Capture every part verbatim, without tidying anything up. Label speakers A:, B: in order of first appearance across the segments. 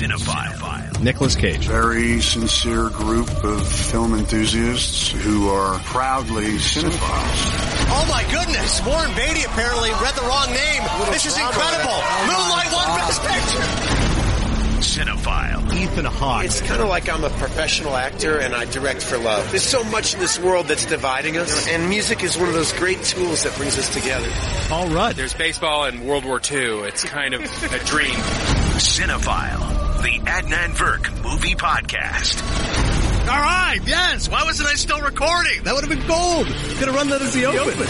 A: Cinephile.
B: Nicolas Cage.
C: Very sincere group of film enthusiasts who are proudly cinephiles.
D: Oh my goodness, Warren Beatty apparently read the wrong name. This is incredible. Moonlight won Best Picture.
A: Cinephile.
B: Ethan Hawke.
E: It's kind of like I'm a professional actor and I direct for love. There's so much in this world that's dividing us, and music is one of those great tools that brings us together.
B: Paul Rudd.
F: There's baseball and World War Two. It's kind of a dream.
A: Cinephile, the Adnan Virk movie podcast.
B: All right, yes. Why wasn't I still recording? That would have been gold. Could have run that as the open. open.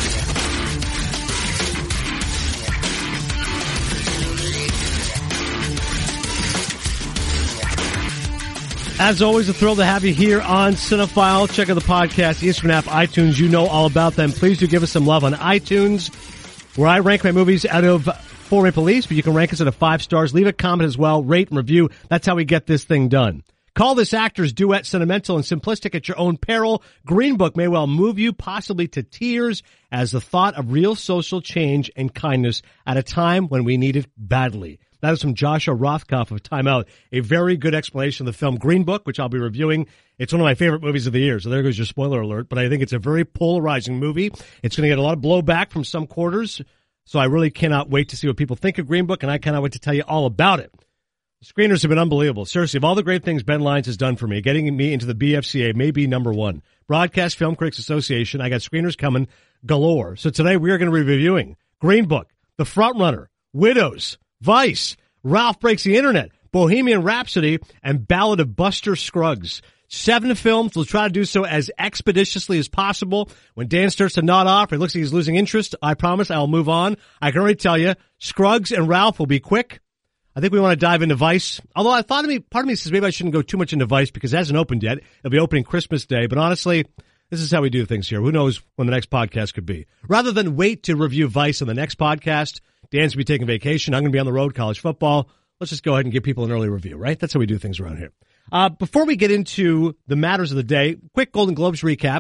B: As always, a thrill to have you here on Cinephile. Check out the podcast, the Instagram app, iTunes. You know all about them. Please do give us some love on iTunes, where I rank my movies out of four Maple Leafs, but you can rank us out of five stars. Leave a comment as well. Rate and review. That's how we get this thing done. Call this actor's duet sentimental and simplistic at your own peril. Green Book may well move you, possibly to tears, as the thought of real social change and kindness at a time when we need it badly. That is from Joshua Rothkopf of Time Out. A very good explanation of the film Green Book, which I'll be reviewing. It's one of my favorite movies of the year, so there goes your spoiler alert. But I think it's a very polarizing movie. It's going to get a lot of blowback from some quarters, so I really cannot wait to see what people think of Green Book, and I cannot wait to tell you all about it. The screeners have been unbelievable. Seriously, of all the great things Ben Lyons has done for me, getting me into the B F C A may be number one. Broadcast Film Critics Association, I got screeners coming galore. So today we are going to be reviewing Green Book, The Frontrunner, Widows, Vice, Ralph Breaks the Internet, Bohemian Rhapsody, and Ballad of Buster Scruggs. Seven films. We'll try to do so as expeditiously as possible. When Dan starts to nod off, it looks like he's losing interest. I promise I'll move on. I can already tell you, Scruggs and Ralph will be quick. I think we want to dive into Vice. Although I thought of me, part of me says maybe I shouldn't go too much into Vice because it hasn't opened yet. It'll be opening Christmas Day. But honestly, this is how we do things here. Who knows when the next podcast could be? Rather than wait to review Vice on the next podcast, Dan's going to be taking vacation. I'm going to be on the road, college football. Let's just go ahead and give people an early review, right? That's how we do things around here. Uh, before we get into the matters of the day, quick Golden Globes recap.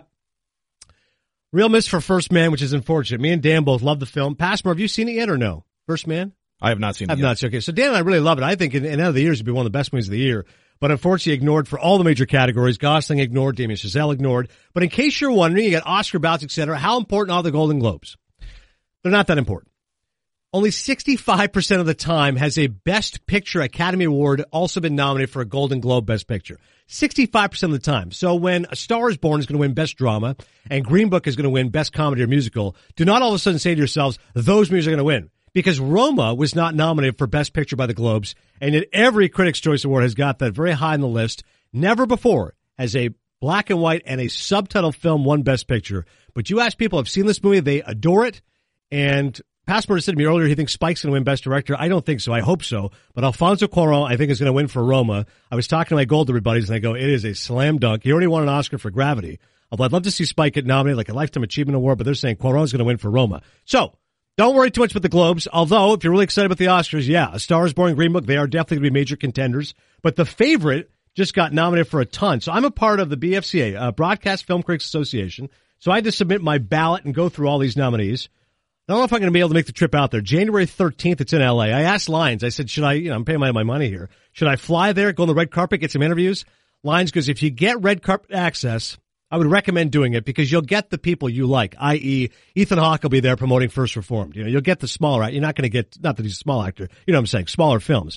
B: Real miss for First Man, which is unfortunate. Me and Dan both love the film. Passmore, have you seen it yet or no? First Man?
G: I have not seen it
B: I've
G: yet.
B: not seen it. Okay, so Dan and I really love it. I think in, in end of the years, it'd be one of the best movies of the year. But unfortunately ignored for all the major categories. Gosling ignored, Damien Chazelle ignored. But in case you're wondering, you got Oscar bouts, et cetera. How important are the Golden Globes? They're not that important. Only sixty-five percent of the time has a Best Picture Academy Award also been nominated for a Golden Globe Best Picture. sixty-five percent of the time. So when A Star is Born is going to win Best Drama and Green Book is going to win Best Comedy or Musical, do not all of a sudden say to yourselves, those movies are going to win. Because Roma was not nominated for Best Picture by the Globes, and yet every Critics' Choice Award has got that very high on the list. Never before has a black and white and a subtitle film won Best Picture. But you ask people who have seen this movie, they adore it, and Passmore said to me earlier he thinks Spike's going to win Best Director. I don't think so. I hope so. But Alfonso Cuarón, I think, is going to win for Roma. I was talking to my Golden buddies, and I go, it is a slam dunk. He already won an Oscar for Gravity. Although I'd love to see Spike get nominated like a Lifetime Achievement Award, but they're saying Cuarón's going to win for Roma. So, don't worry too much about the Globes. Although, if you're really excited about the Oscars, yeah, A Star is Born, Green Book, they are definitely going to be major contenders. But The Favorite just got nominated for a ton. So I'm a part of the B F C A, uh, Broadcast Film Critics Association. So I had to submit my ballot and go through all these nominees. I don't know if I'm going to be able to make the trip out there. January thirteenth, it's in L A. I asked Lyons, I said, should I, you know, I'm paying my, my money here. Should I fly there, go on the red carpet, get some interviews? Lyons goes, if you get red carpet access, I would recommend doing it because you'll get the people you like, that is. Ethan Hawke will be there promoting First Reformed. You know, you'll get the smaller, you're not going to get, not that he's a small actor, you know what I'm saying, smaller films.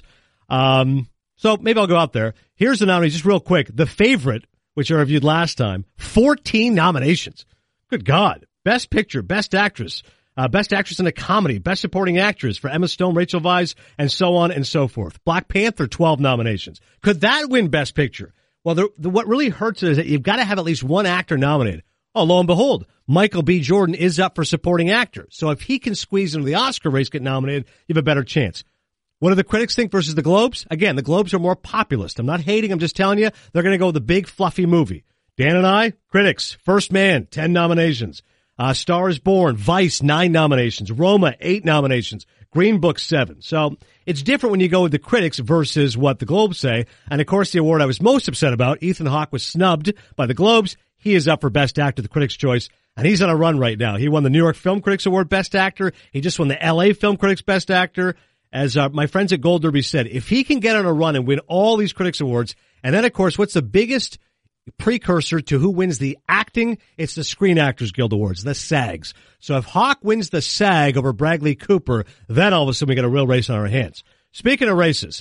B: Um, so maybe I'll go out there. Here's the nominee, just real quick. The Favorite, which I reviewed last time, fourteen nominations. Good God. Best Picture, Best Actress. Uh, Best Actress in a Comedy, Best Supporting Actress for Emma Stone, Rachel Weisz, and so on and so forth. Black Panther, twelve nominations. Could that win Best Picture? Well, the, the, what really hurts is that you've got to have at least one actor nominated. Oh, lo and behold, Michael B. Jordan is up for Supporting Actor. So if he can squeeze into the Oscar race, get nominated, you have a better chance. What do the critics think versus the Globes? Again, the Globes are more populist. I'm not hating, I'm just telling you, they're going to go with the big, fluffy movie. Dan and I, critics, First Man, ten nominations. Uh, Star is Born, Vice, nine nominations. Roma, eight nominations. Green Book, seven. So it's different when you go with the critics versus what the Globes say. And, of course, the award I was most upset about, Ethan Hawke was snubbed by the Globes. He is up for Best Actor, the Critics' Choice, and he's on a run right now. He won the New York Film Critics Award Best Actor. He just won the L A Film Critics Best Actor. as uh, my friends at Gold Derby said, if he can get on a run and win all these Critics Awards, and then, of course, what's the biggest precursor to who wins the acting? It's the Screen Actors Guild Awards, the SAGs. So if Hawk wins the SAG over Bradley Cooper, then all of a sudden we got a real race on our hands. Speaking of races,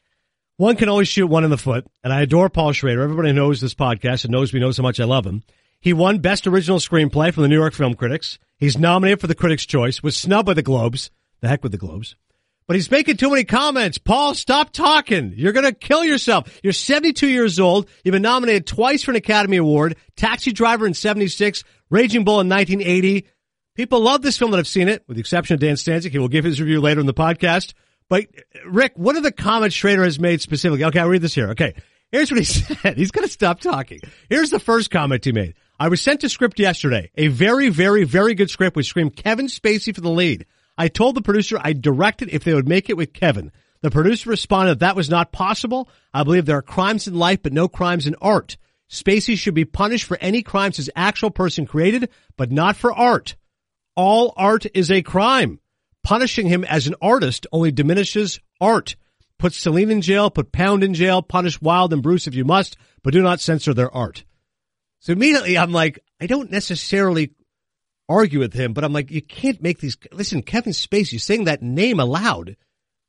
B: one can always shoot one in the foot, and I adore Paul Schrader. Everybody knows this podcast and knows me knows how much I love him. He won Best Original Screenplay from the New York Film Critics. He's nominated for the Critics' Choice, was snubbed by the Globes. The heck with the Globes. But he's making too many comments. Paul, stop talking. You're going to kill yourself. You're seventy-two years old. You've been nominated twice for an Academy Award. Taxi Driver in seventy-six, Raging Bull in nineteen eighty. People love this film that have seen it, with the exception of Dan Stanzik. He will give his review later in the podcast. But, Rick, what are the comments Schrader has made specifically? Okay, I'll read this here. Okay, here's what he said. He's going to stop talking. Here's the first comment he made. I was sent a script yesterday. A very, very, very good script which screamed Kevin Spacey for the lead. I told the producer I'd direct it if they would make it with Kevin. The producer responded that that was not possible. I believe there are crimes in life, but no crimes in art. Spacey should be punished for any crimes his actual person created, but not for art. All art is a crime. Punishing him as an artist only diminishes art. Put Celine in jail, put Pound in jail, punish Wilde and Bruce if you must, but do not censor their art. So immediately I'm like, I don't necessarily argue with him, but I'm like, you can't make these. Listen, Kevin Spacey, saying that name aloud,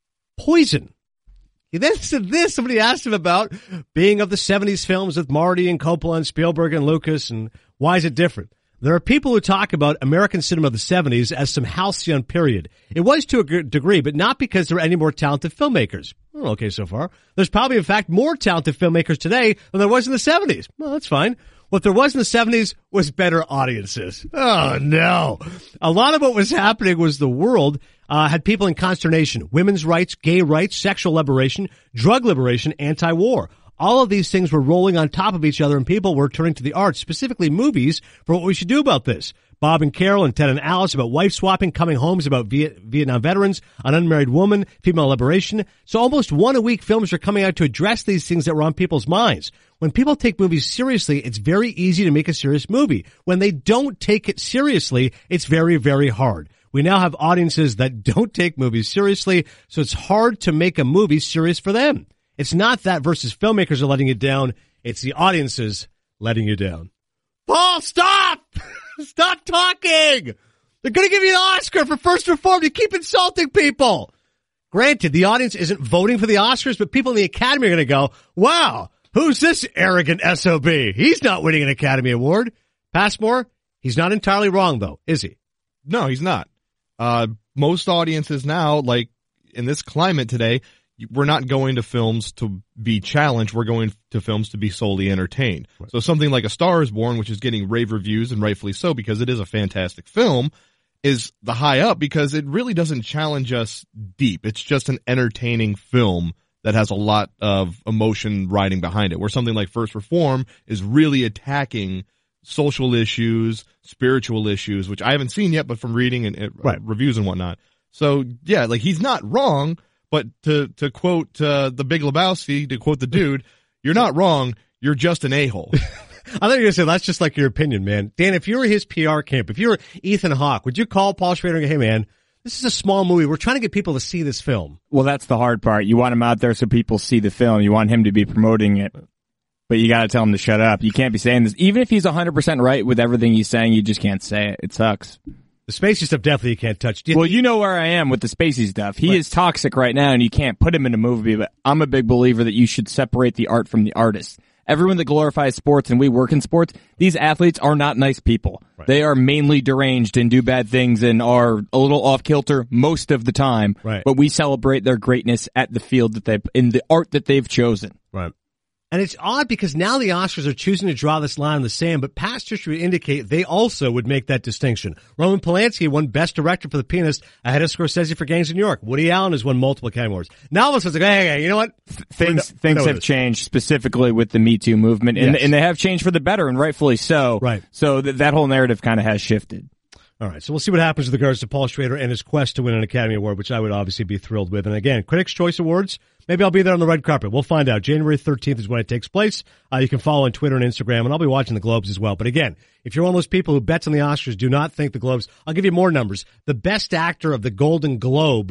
B: poison. He then said this. Somebody asked him about being of the seventies films with Marty and Coppola and Spielberg and Lucas, and why is it different? There are people who talk about American cinema of the seventies as some halcyon period. It was to a degree, but not because there are any more talented filmmakers. Well, okay so far. There's probably, in fact, more talented filmmakers today than there was in the seventies. Well, that's fine. What there was in the seventies was better audiences. Oh, no. A lot of what was happening was the world uh, had people in consternation. Women's rights, gay rights, sexual liberation, drug liberation, anti-war. All of these things were rolling on top of each other, and people were turning to the arts, specifically movies, for what we should do about this. Bob and Carol and Ted and Alice about wife swapping, coming homes about Viet- Vietnam veterans, an unmarried woman, female liberation. So almost one a week films are coming out to address these things that were on people's minds. When people take movies seriously, it's very easy to make a serious movie. When they don't take it seriously, it's very, very hard. We now have audiences that don't take movies seriously, so it's hard to make a movie serious for them. It's not that versus filmmakers are letting you down. It's the audiences letting you down. Paul, stop! Stop talking! They're going to give you an Oscar for First Reformed. You keep insulting people. Granted, the audience isn't voting for the Oscars, but people in the Academy are going to go, wow, who's this arrogant S O B? He's not winning an Academy Award. Passmore, he's not entirely wrong, though, is he?
G: No, he's not. Uh, most audiences now, like in this climate today, we're not going to films to be challenged. We're going to films to be solely entertained. Right. So something like A Star is Born, which is getting rave reviews, and rightfully so because it is a fantastic film, is the high up because it really doesn't challenge us deep. It's just an entertaining film that has a lot of emotion riding behind it, where something like First Reform is really attacking social issues, spiritual issues, which I haven't seen yet, but from reading and uh, right. reviews and whatnot. So yeah, like he's not wrong. But to, to quote, uh, the Big Lebowski, to quote the dude, you're not wrong. You're just an a-hole.
B: I thought you were going to say, that's just like your opinion, man. Dan, if you were his P R camp, if you were Ethan Hawke, would you call Paul Schrader and go, hey, man, this is a small movie. We're trying to get people to see this film.
H: Well, that's the hard part. You want him out there so people see the film. You want him to be promoting it. But you got to tell him to shut up. You can't be saying this. Even if he's one hundred percent right with everything he's saying, you just can't say it. It sucks.
B: The Spacey stuff definitely you can't touch. You
H: well, you know where I am with the Spacey stuff. He right. is toxic right now, and you can't put him in a movie, but I'm a big believer that you should separate the art from the artist. Everyone that glorifies sports, and we work in sports, these athletes are not nice people. Right. They are mainly deranged and do bad things and are a little off-kilter most of the time,
B: right.
H: but we celebrate their greatness at the field that they in the art that they've chosen.
B: Right. And it's odd because now the Oscars are choosing to draw this line in the sand, but past history would indicate they also would make that distinction. Roman Polanski won Best Director for The Pianist ahead of Scorsese for Gangs of New York. Woody Allen has won multiple Academy Awards. Now all of a sudden, it's like, hey, hey, you know what?
H: Things
B: no,
H: things have changed specifically with the Me Too movement, and,
B: yes.
H: and they have changed for the better, and rightfully so.
B: Right.
H: So th- that whole narrative kind of has shifted.
B: All right, so we'll see what happens with regards to Paul Schrader and his quest to win an Academy Award, which I would obviously be thrilled with. And again, Critics' Choice Awards, maybe I'll be there on the red carpet. We'll find out. January thirteenth is when it takes place. Uh, you can follow on Twitter and Instagram, and I'll be watching the Globes as well. But again, if you're one of those people who bets on the Oscars, do not think the Globes. I'll give you more numbers. The best actor of the Golden Globe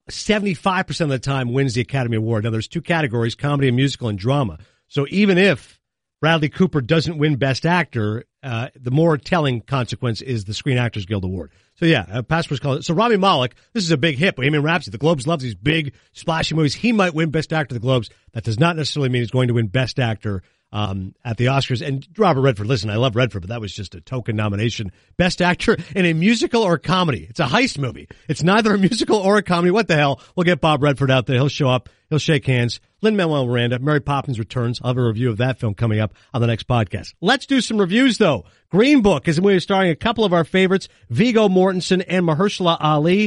B: seventy-five percent of the time wins the Academy Award. Now, there's two categories, comedy and musical and drama. So even if Bradley Cooper doesn't win Best Actor, uh, the more telling consequence is the Screen Actors Guild Award. So yeah, uh, Passport's called it. So Rami Malek, this is a big hit. Bohemian Rhapsody, the Globes love these big, splashy movies. He might win Best Actor at the Globes. That does not necessarily mean he's going to win Best Actor um, at the Oscars. And Robert Redford, listen, I love Redford, but that was just a token nomination. Best Actor in a musical or a comedy. It's a heist movie. It's neither a musical or a comedy. What the hell? We'll get Bob Redford out there. He'll show up. He'll shake hands. Lin-Manuel Miranda, Mary Poppins Returns. I'll have a review of that film coming up on the next podcast. Let's do some reviews, though. Green Book is a movie starring a couple of our favorites, Viggo Mortensen and Mahershala Ali.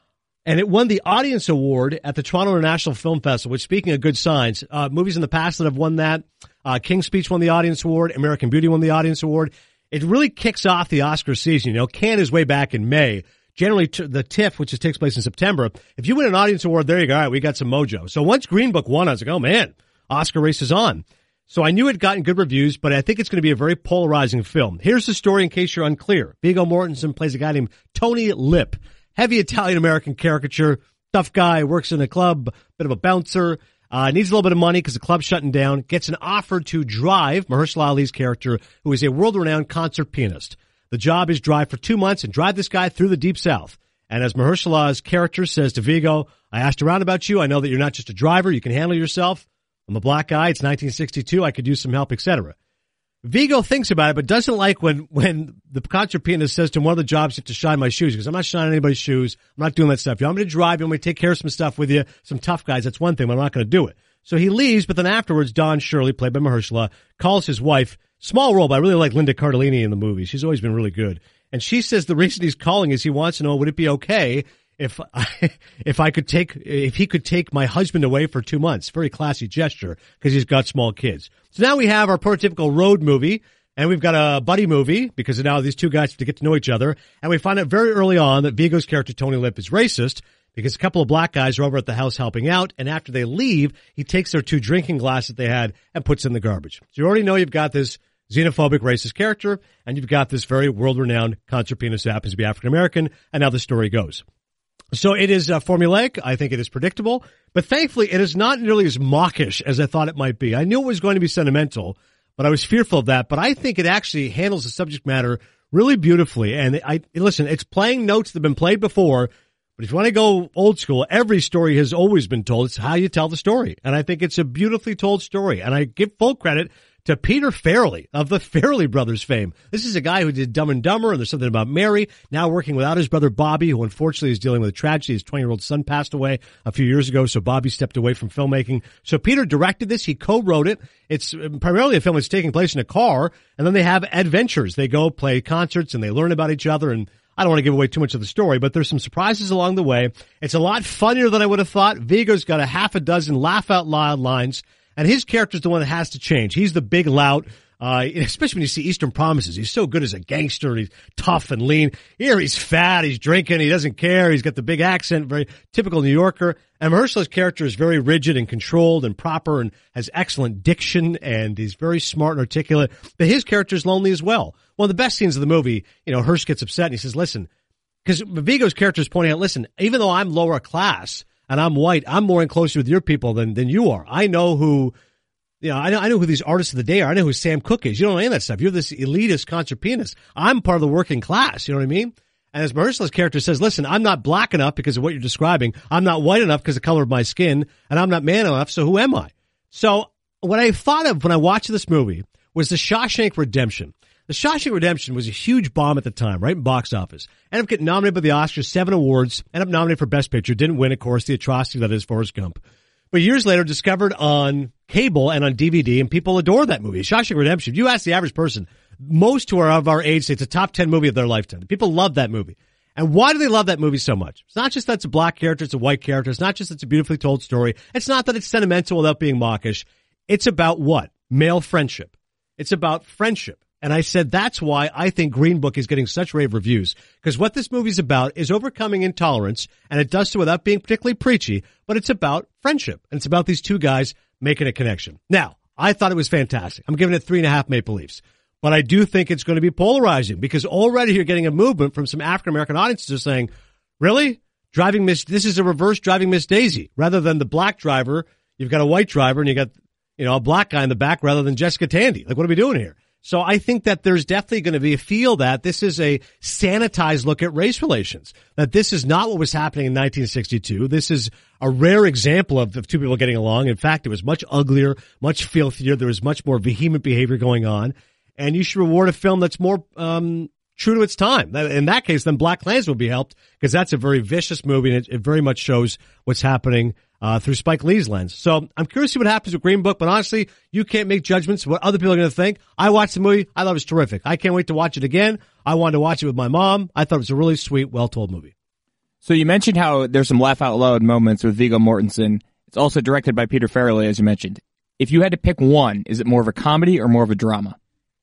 B: And it won the Audience Award at the Toronto International Film Festival, which, speaking of good signs, uh, movies in the past that have won that, uh, King's Speech won the Audience Award, American Beauty won the Audience Award. It really kicks off the Oscar season. You know, Cannes is way back in May. Generally, t- the TIFF, which takes place in September, if you win an Audience Award, there you go. All right, we got some mojo. So once Green Book won, I was like, oh, man, Oscar race is on. So I knew it gotten good reviews, but I think it's going to be a very polarizing film. Here's the story in case you're unclear. Viggo Mortensen plays a guy named Tony Lip. Heavy Italian-American caricature, tough guy, works in a club, bit of a bouncer, uh, needs a little bit of money because the club's shutting down, gets an offer to drive Mahershala Ali's character, who is a world-renowned concert pianist. The job is drive for two months and drive this guy through the Deep South. And as Mahershala's character says to Viggo, I asked around about you. I know that you're not just a driver. You can handle yourself. I'm a black guy. It's nineteen sixty-two. I could use some help, et cetera. Viggo thinks about it, but doesn't like when, when the concert pianist says to him, one of the jobs is to shine my shoes. He goes, I'm not shining anybody's shoes. I'm not doing that stuff. You want me to drive? You want me to take care of some stuff with you? Some tough guys. That's one thing, but I'm not going to do it. So he leaves, but then afterwards, Dawn Shirley, played by Mahershala, calls his wife. Small role, but I really like Linda Cardellini in the movie. She's always been really good. And she says the reason he's calling is he wants to know, would it be okay if I, if I could take, if he could take my husband away for two months? Very classy gesture because he's got small kids. So now we have our prototypical road movie, and we've got a buddy movie because now these two guys have to get to know each other. And we find out very early on that Viggo's character, Tony Lip, is racist because a couple of black guys are over at the house helping out. And after they leave, he takes their two drinking glasses they had and puts in the garbage. So you already know you've got this xenophobic, racist character, and you've got this very world-renowned concert pianist who happens to be African-American, and now the story goes. So it is uh, formulaic. I think it is predictable, but thankfully it is not nearly as mawkish as I thought it might be. I knew it was going to be sentimental, but I was fearful of that, but I think it actually handles the subject matter really beautifully. And I listen, it's playing notes that have been played before, but if you want to go old school, every story has always been told. It's how you tell the story, and I think it's a beautifully told story, and I give full credit to Peter Farrelly of the Farrelly Brothers fame. This is a guy who did Dumb and Dumber, and There's Something About Mary, now working without his brother Bobby, who unfortunately is dealing with a tragedy. His twenty-year-old son passed away a few years ago, so Bobby stepped away from filmmaking. So Peter directed this. He co-wrote it. It's primarily a film that's taking place in a car, and then they have adventures. They go play concerts, and they learn about each other, and I don't want to give away too much of the story, but there's some surprises along the way. It's a lot funnier than I would have thought. Viggo's got a half a dozen laugh-out-loud lines, and his character's the one that has to change. He's the big lout, uh, especially when you see Eastern Promises. He's so good as a gangster, and he's tough and lean. Here he's fat, he's drinking, he doesn't care, he's got the big accent, very typical New Yorker. And Mahershala's character is very rigid and controlled and proper and has excellent diction, and he's very smart and articulate. But his character is lonely as well. One of the best scenes of the movie, you know, Hirsch gets upset and he says, listen, because Viggo's character is pointing out, listen, even though I'm lower class, and I'm white, I'm more in close with your people than, than you are. I know who, you know, I know, I know who these artists of the day are. I know who Sam Cooke is. You don't know any of that stuff. You're this elitist concert pianist. I'm part of the working class. You know what I mean? And as Mahershala's character says, listen, I'm not black enough because of what you're describing. I'm not white enough because of the color of my skin. And I'm not man enough. So who am I? So what I thought of when I watched this movie was The Shawshank Redemption. The Shawshank Redemption was a huge bomb at the time, right in box office. Ended up getting nominated by the Oscars, seven awards. Ended up nominated for Best Picture. Didn't win, of course, the atrocity that is Forrest Gump. But years later, discovered on cable and on D V D, and people adore that movie. Shawshank Redemption. If you ask the average person, most who are of our age say it's a top ten movie of their lifetime. People love that movie. And why do they love that movie so much? It's not just that it's a black character, it's a white character. It's not just that it's a beautifully told story. It's not that it's sentimental without being mawkish. It's about what? Male friendship. It's about friendship. And I said that's why I think Green Book is getting such rave reviews. Because what this movie's about is overcoming intolerance, and it does so without being particularly preachy, but it's about friendship. And it's about these two guys making a connection. Now, I thought it was fantastic. I'm giving it three and a half Maple Leafs. But I do think it's going to be polarizing, because already you're getting a movement from some African-American audiences who are saying, really? Driving Miss, this is a reverse Driving Miss Daisy. Rather than the black driver, you've got a white driver and you got, you know, a black guy in the back rather than Jessica Tandy. Like, what are we doing here? So I think that there's definitely going to be a feel that this is a sanitized look at race relations, that this is not what was happening in nineteen sixty-two. This is a rare example of, of two people getting along. In fact, it was much uglier, much filthier. There was much more vehement behavior going on. And you should reward a film that's more um true to its time. In that case, then Black Klansman will be helped, because that's a very vicious movie, and it, it very much shows what's happening uh through Spike Lee's lens. So I'm curious to see what happens with Green Book, but honestly, you can't make judgments of what other people are going to think. I watched the movie. I thought it was terrific. I can't wait to watch it again. I wanted to watch it with my mom. I thought it was a really sweet, well-told movie.
H: So you mentioned how there's some laugh-out-loud moments with Viggo Mortensen. It's also directed by Peter Farrelly, as you mentioned. If you had to pick one, is it more of a comedy or more of a drama?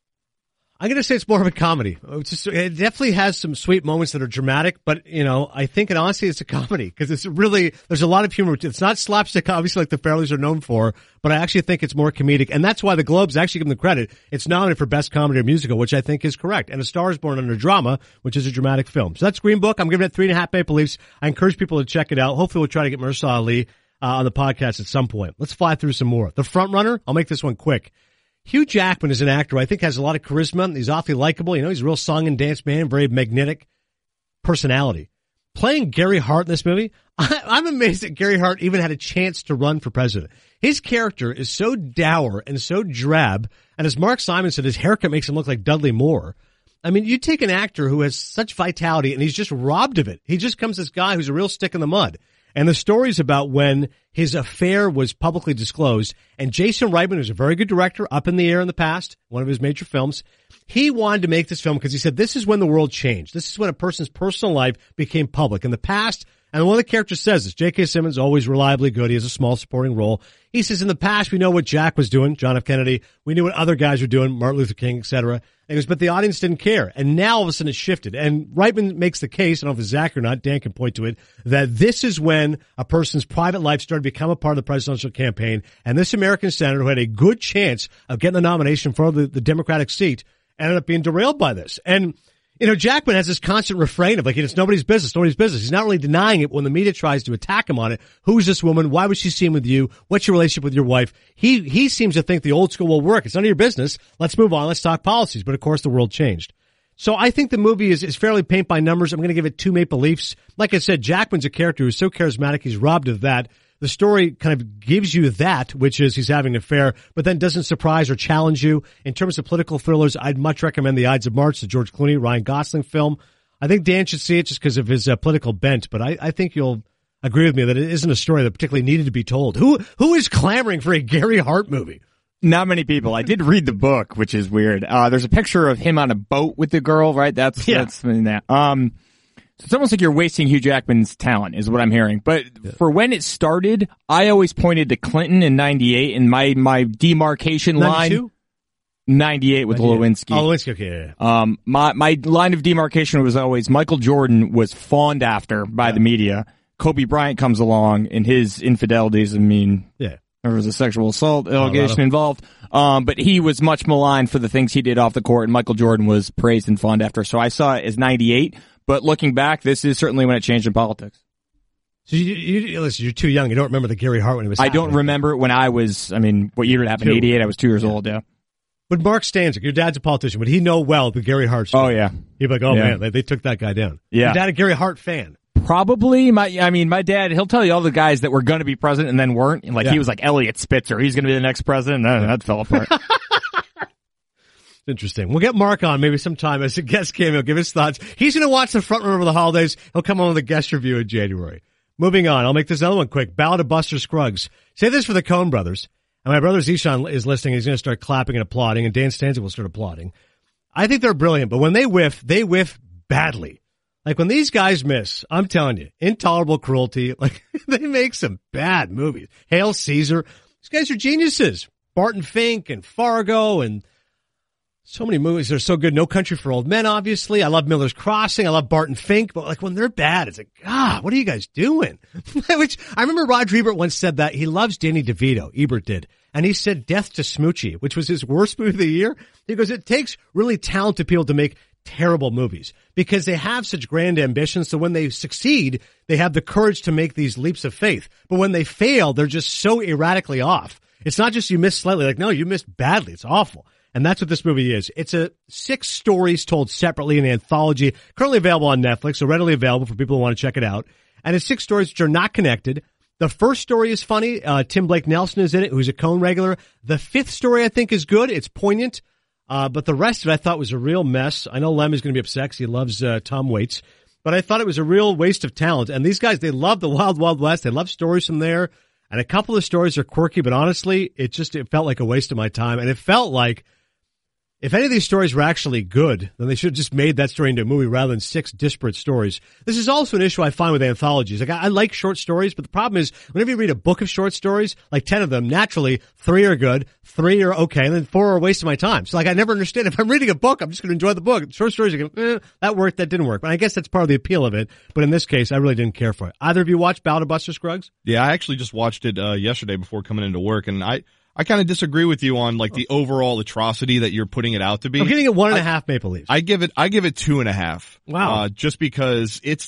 B: I'm going to say it's more of a comedy. It's just, it definitely has some sweet moments that are dramatic, but, you know, I think, and honestly, it's a comedy, because it's really, there's a lot of humor. It's not slapstick, obviously, like the Farrellys are known for, but I actually think it's more comedic, and that's why the Globes actually give them the credit. It's nominated for Best Comedy or Musical, which I think is correct, and A Star is Born under drama, which is a dramatic film. So that's Green Book. I'm giving it three and a half Maple Leafs. I encourage people to check it out. Hopefully we'll try to get Mahershala Ali uh, on the podcast at some point. Let's fly through some more. The Front Runner, I'll make this one quick. Hugh Jackman is an actor I think has a lot of charisma. He's awfully likable. You know, he's a real song and dance man, very magnetic personality. Playing Gary Hart in this movie, I, I'm amazed that Gary Hart even had a chance to run for president. His character is so dour and so drab, and as Mark Simon said, his haircut makes him look like Dudley Moore. I mean, you take an actor who has such vitality and he's just robbed of it. He just comes this guy who's a real stick in the mud. And the story's about when his affair was publicly disclosed, and Jason Reitman, who's a very good director, Up in the Air in the past, one of his major films, he wanted to make this film because he said this is when the world changed. This is when a person's personal life became public. In the past, and one of the characters says this, J K. Simmons, always reliably good. He has a small supporting role. He says, in the past, we know what Jack was doing, John F. Kennedy. We knew what other guys were doing, Martin Luther King, et cetera. And he goes, but the audience didn't care. And now all of a sudden it shifted. And Reitman makes the case, I don't know if it's Zach or not, Dan can point to it, that this is when a person's private life started to become a part of the presidential campaign. And this American senator who had a good chance of getting the nomination for the, the Democratic seat ended up being derailed by this. And you know, Jackman has this constant refrain of like, it's nobody's business, nobody's business. He's not really denying it when the media tries to attack him on it. Who's this woman? Why was she seen with you? What's your relationship with your wife? He, he seems to think the old school will work. It's none of your business. Let's move on. Let's talk policies. But of course the world changed. So I think the movie is, is fairly paint by numbers. I'm going to give it two Maple Leafs. Like I said, Jackman's a character who's so charismatic. He's robbed of that. The story kind of gives you that, which is he's having an affair, but then doesn't surprise or challenge you. In terms of political thrillers, I'd much recommend The Ides of March, the George Clooney, Ryan Gosling film. I think Dan should see it just because of his uh, political bent, but I, I think you'll agree with me that it isn't a story that particularly needed to be told. Who Who is clamoring for a Gary Hart movie?
H: Not many people. I did read the book, which is weird. Uh, there's a picture of him on a boat with the girl, right? That's,
B: yeah.
H: that's, that. Um, So it's almost like you're wasting Hugh Jackman's talent, is what I'm hearing. But yeah. for when it started, I always pointed to Clinton in ninety-eight, and my, my demarcation
B: ninety-two?
H: line, ninety-eight with
B: ninety-eight.
H: Lewinsky.
B: Oh, Lewinsky, okay, yeah, yeah.
H: Um, my, my line of demarcation was always Michael Jordan was fawned after by yeah. the media. Kobe Bryant comes along, and his infidelities, I mean,
B: yeah.
H: there was a sexual assault allegation involved. Um, but he was much maligned for the things he did off the court, and Michael Jordan was praised and fawned after. So I saw it as ninety-eight. But looking back, this is certainly when it changed in politics.
B: So you, you listen, you're too young. You don't remember the Gary Hart when it was
H: I
B: happening.
H: don't remember it when I was, I mean, what year did it happen? Two. eighty-eight, I was two years yeah. old, yeah.
B: But Mark Stanzik, your dad's a politician. Would he know well the Gary Hart story?
H: Oh, yeah.
B: He'd be like, oh,
H: yeah.
B: man, they, they took that guy down.
H: Yeah.
B: Your dad a Gary Hart fan?
H: Probably. My, I mean, my dad, he'll tell you all the guys that were going to be president and then weren't. Like, yeah. he was like Elliot Spitzer. He's going to be the next president. No, that fell apart.
B: Interesting. We'll get Mark on maybe sometime as a guest cameo. Give his thoughts. He's going to watch The Front Runner over the holidays. He'll come on with a guest review in January. Moving on. I'll make this other one quick. Ballad of Buster Scruggs. Say this for the Coen brothers. And my brother Zishan is listening. He's going to start clapping and applauding, and Dan Stanzik will start applauding. I think they're brilliant, but when they whiff, they whiff badly. Like when these guys miss, I'm telling you, Intolerable Cruelty, like they make some bad movies. Hail Caesar. These guys are geniuses. Barton Fink and Fargo and so many movies that are so good. No Country for Old Men, obviously. I love Miller's Crossing. I love Barton Fink. But like when they're bad, it's like, God, what are you guys doing? Which I remember Roger Ebert once said that he loves Danny DeVito. Ebert did. And he said Death to Smoochie, which was his worst movie of the year. He goes, it takes really talented people to make terrible movies because they have such grand ambitions. So when they succeed, they have the courage to make these leaps of faith. But when they fail, they're just so erratically off. It's not just you missed slightly. Like, no, you missed badly. It's awful. And that's what this movie is. It's a six stories told separately in an anthology, currently available on Netflix, so readily available for people who want to check it out. And it's six stories which are not connected. The first story is funny. Uh, Tim Blake Nelson is in it, who's a Coen regular. The fifth story, I think, is good. It's poignant. Uh, but the rest of it I thought was a real mess. I know Lem is going to be upset because he loves uh, Tom Waits. But I thought it was a real waste of talent. And these guys, they love the Wild Wild West. They love stories from there. And a couple of stories are quirky, but honestly, it just it felt like a waste of my time. And it felt like if any of these stories were actually good, then they should have just made that story into a movie rather than six disparate stories. This is also an issue I find with anthologies. Like, I, I like short stories, but the problem is whenever you read a book of short stories, like ten of them, naturally, three are good, three are okay, and then four are a waste of my time. So, like, I never understand. If I'm reading a book, I'm just going to enjoy the book. Short stories, are going, eh, that worked, that didn't work. But I guess that's part of the appeal of it. But in this case, I really didn't care for it. Either of you watched Ballad of Buster Scruggs?
G: Yeah, I actually just watched it uh, yesterday before coming into work, and I... I kind of disagree with you on like the overall atrocity that you're putting it out to be.
B: I'm giving it one and I, a half Maple Leafs.
G: I give it, I give it two and a half.
B: Wow.
G: Uh, just because it's,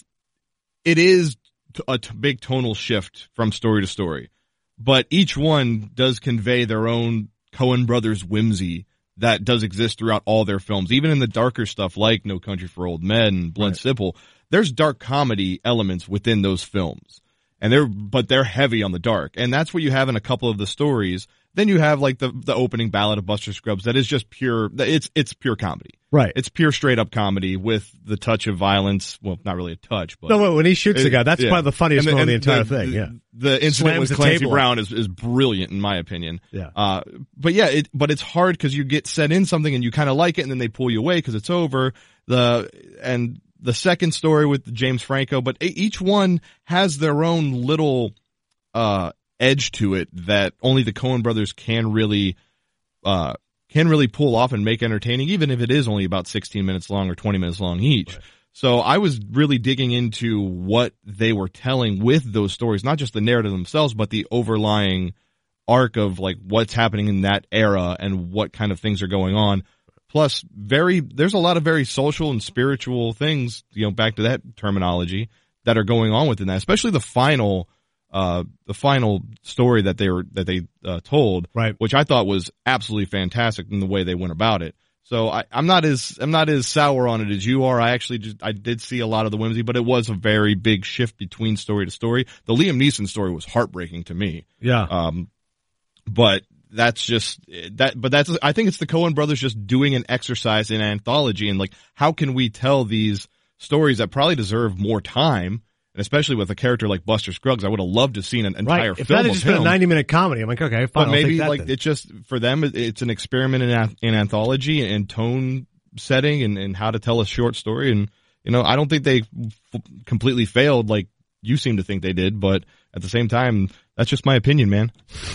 G: it is a t- big tonal shift from story to story, but each one does convey their own Coen Brothers whimsy that does exist throughout all their films. Even in the darker stuff like No Country for Old Men and Blunt right. Simple, there's dark comedy elements within those films. And they're, but they're heavy on the dark. And that's what you have in a couple of the stories. Then you have like the, the opening Ballad of Buster Scruggs that is just pure, it's, it's pure comedy.
B: Right.
G: It's pure straight up comedy with the touch of violence. Well, not really a touch, but.
B: No, when he shoots
G: it,
B: the guy, that's
G: yeah.
B: probably the funniest moment of the entire
G: the,
B: thing. Yeah.
G: The, the incident
B: Slams
G: with
B: the
G: Clancy
B: table
G: Brown is, is brilliant in my opinion.
B: Yeah.
G: Uh, but yeah, it, but it's hard because you get set in something and you kind of like it and then they pull you away because it's over. The, and the second story with James Franco, but each one has their own little, uh, edge to it that only the Coen brothers can really, uh, can really pull off and make entertaining, even if it is only about sixteen minutes long or twenty minutes long each. Right. So I was really digging into what they were telling with those stories, not just the narrative themselves, but the overlying arc of like what's happening in that era and what kind of things are going on. Plus, very, there's a lot of very social and spiritual things, you know, back to that terminology that are going on within that, especially the final, uh, the final story that they were, that they, uh, told,
B: right.
G: which I thought was absolutely fantastic in the way they went about it. So I, I'm not as, I'm not as sour on it as you are. I actually just, I did see a lot of the whimsy, but it was a very big shift between story to story. The Liam Neeson story was heartbreaking to me.
B: Yeah.
G: Um, but that's just that, but that's, I think it's the Coen brothers just doing an exercise in anthology and like, how can we tell these stories that probably deserve more time? And especially with a character like Buster Scruggs, I would have loved to have seen an entire
B: right. If
G: film
B: that had
G: of
B: just been
G: him.
B: a ninety minute comedy, I'm like, okay, fine.
G: But
B: I'll
G: maybe
B: take that
G: like
B: then.
G: it's just for them, it's an experiment in in anthology and tone setting and, and how to tell a short story. And you know, I don't think they f- completely failed like you seem to think they did. But at the same time, that's just my opinion, man.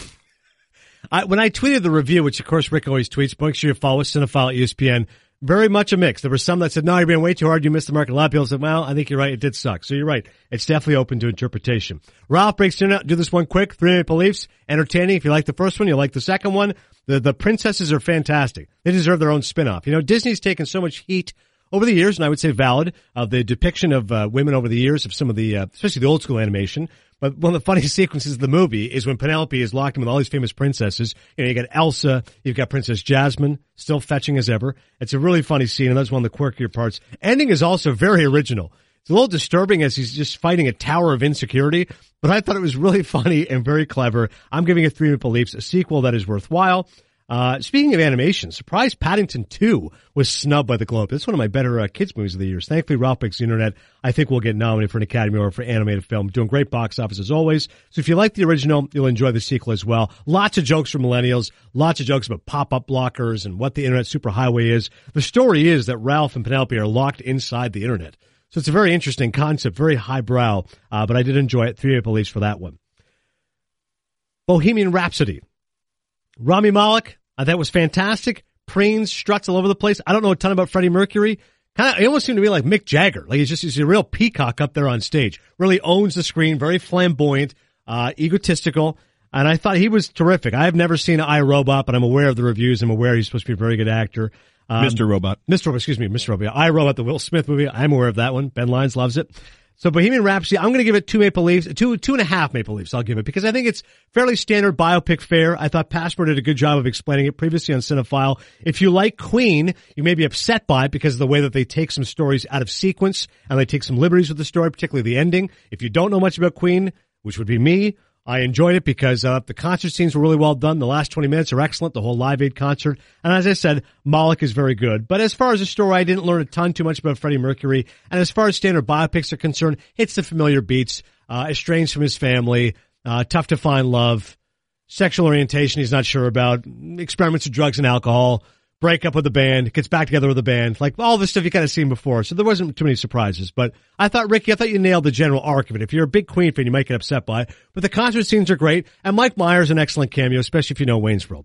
B: I, when I tweeted the review, which of course Rick always tweets, make sure you follow Cinephile at E S P N. Very much a mix. There were some that said, no, you're being way too hard. You missed the mark. A lot of people said, well, I think you're right. It did suck. So you're right. It's definitely open to interpretation. Ralph breaks down. Do this one quick. Three Maple Leafs. Entertaining. If you like the first one, you'll like the second one. The, the princesses are fantastic. They deserve their own spin-off. You know, Disney's taken so much heat over the years, and I would say valid, of the depiction of uh, women over the years of some of the, uh, especially the old school animation. But one of the funniest sequences of the movie is when Penelope is locked in with all these famous princesses. You know, you got Elsa, you've got Princess Jasmine, still fetching as ever. It's a really funny scene, and that's one of the quirkier parts. Ending is also very original. It's a little disturbing as he's just fighting a tower of insecurity, but I thought it was really funny and very clever. I'm giving it Three Maple Leafs, a sequel that is worthwhile. Uh, speaking of animation, surprise Paddington two was snubbed by the Globe. It's one of my better uh, kids movies of the years. Thankfully, Ralph Breaks the Internet, I think we'll get nominated for an Academy Award for animated film. Doing great box office as always. So if you like the original, you'll enjoy the sequel as well. Lots of jokes for millennials, lots of jokes about pop-up blockers and what the Internet superhighway is. The story is that Ralph and Penelope are locked inside the Internet. So it's a very interesting concept, very highbrow, uh, but I did enjoy it. Three Maple Leafs for that one. Bohemian Rhapsody. Rami Malek. Uh, that was fantastic. Preens, struts all over the place. I don't know a ton about Freddie Mercury. Kind of, he almost seemed to be like Mick Jagger. Like he's just, he's a real peacock up there on stage. Really owns the screen, very flamboyant, uh, egotistical. And I thought he was terrific. I have never seen iRobot, but I'm aware of the reviews. I'm aware he's supposed to be a very good actor. Um,
G: Mister Robot.
B: Mister Robot, excuse me, Mister Robot. I Robot, the Will Smith movie. I'm aware of that one. Ben Lyons loves it. So Bohemian Rhapsody, I'm going to give it two Maple Leafs, two, two and a half Maple Leafs. I'll give it because I think it's fairly standard biopic fare. I thought Passmore did a good job of explaining it previously on Cinephile. If you like Queen, you may be upset by it because of the way that they take some stories out of sequence and they take some liberties with the story, particularly the ending. If you don't know much about Queen, which would be me, I enjoyed it because uh, the concert scenes were really well done. The last twenty minutes are excellent, the whole Live Aid concert. And as I said, Moloch is very good. But as far as the story, I didn't learn a ton too much about Freddie Mercury. And as far as standard biopics are concerned, it's the familiar beats. Uh, estranged from his family, uh, tough to find love, sexual orientation he's not sure about, experiments with drugs and alcohol, break up with the band, gets back together with the band, like all this stuff you kind of seen before. So there wasn't too many surprises. But I thought, Ricky, I thought you nailed the general arc of it. If you're a big Queen fan, you might get upset by it. But the concert scenes are great. And Mike Myers an excellent cameo, especially if you know Wayne's World.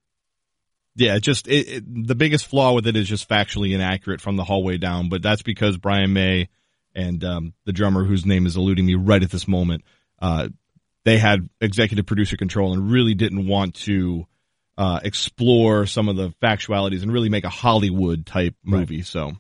G: Yeah, just it, it, the biggest flaw with it is just factually inaccurate from the hallway down. But that's because Brian May and um, the drummer, whose name is eluding me right at this moment, uh, they had executive producer control and really didn't want to Uh, explore some of the factualities and really make a Hollywood type movie.
B: Right.
G: So,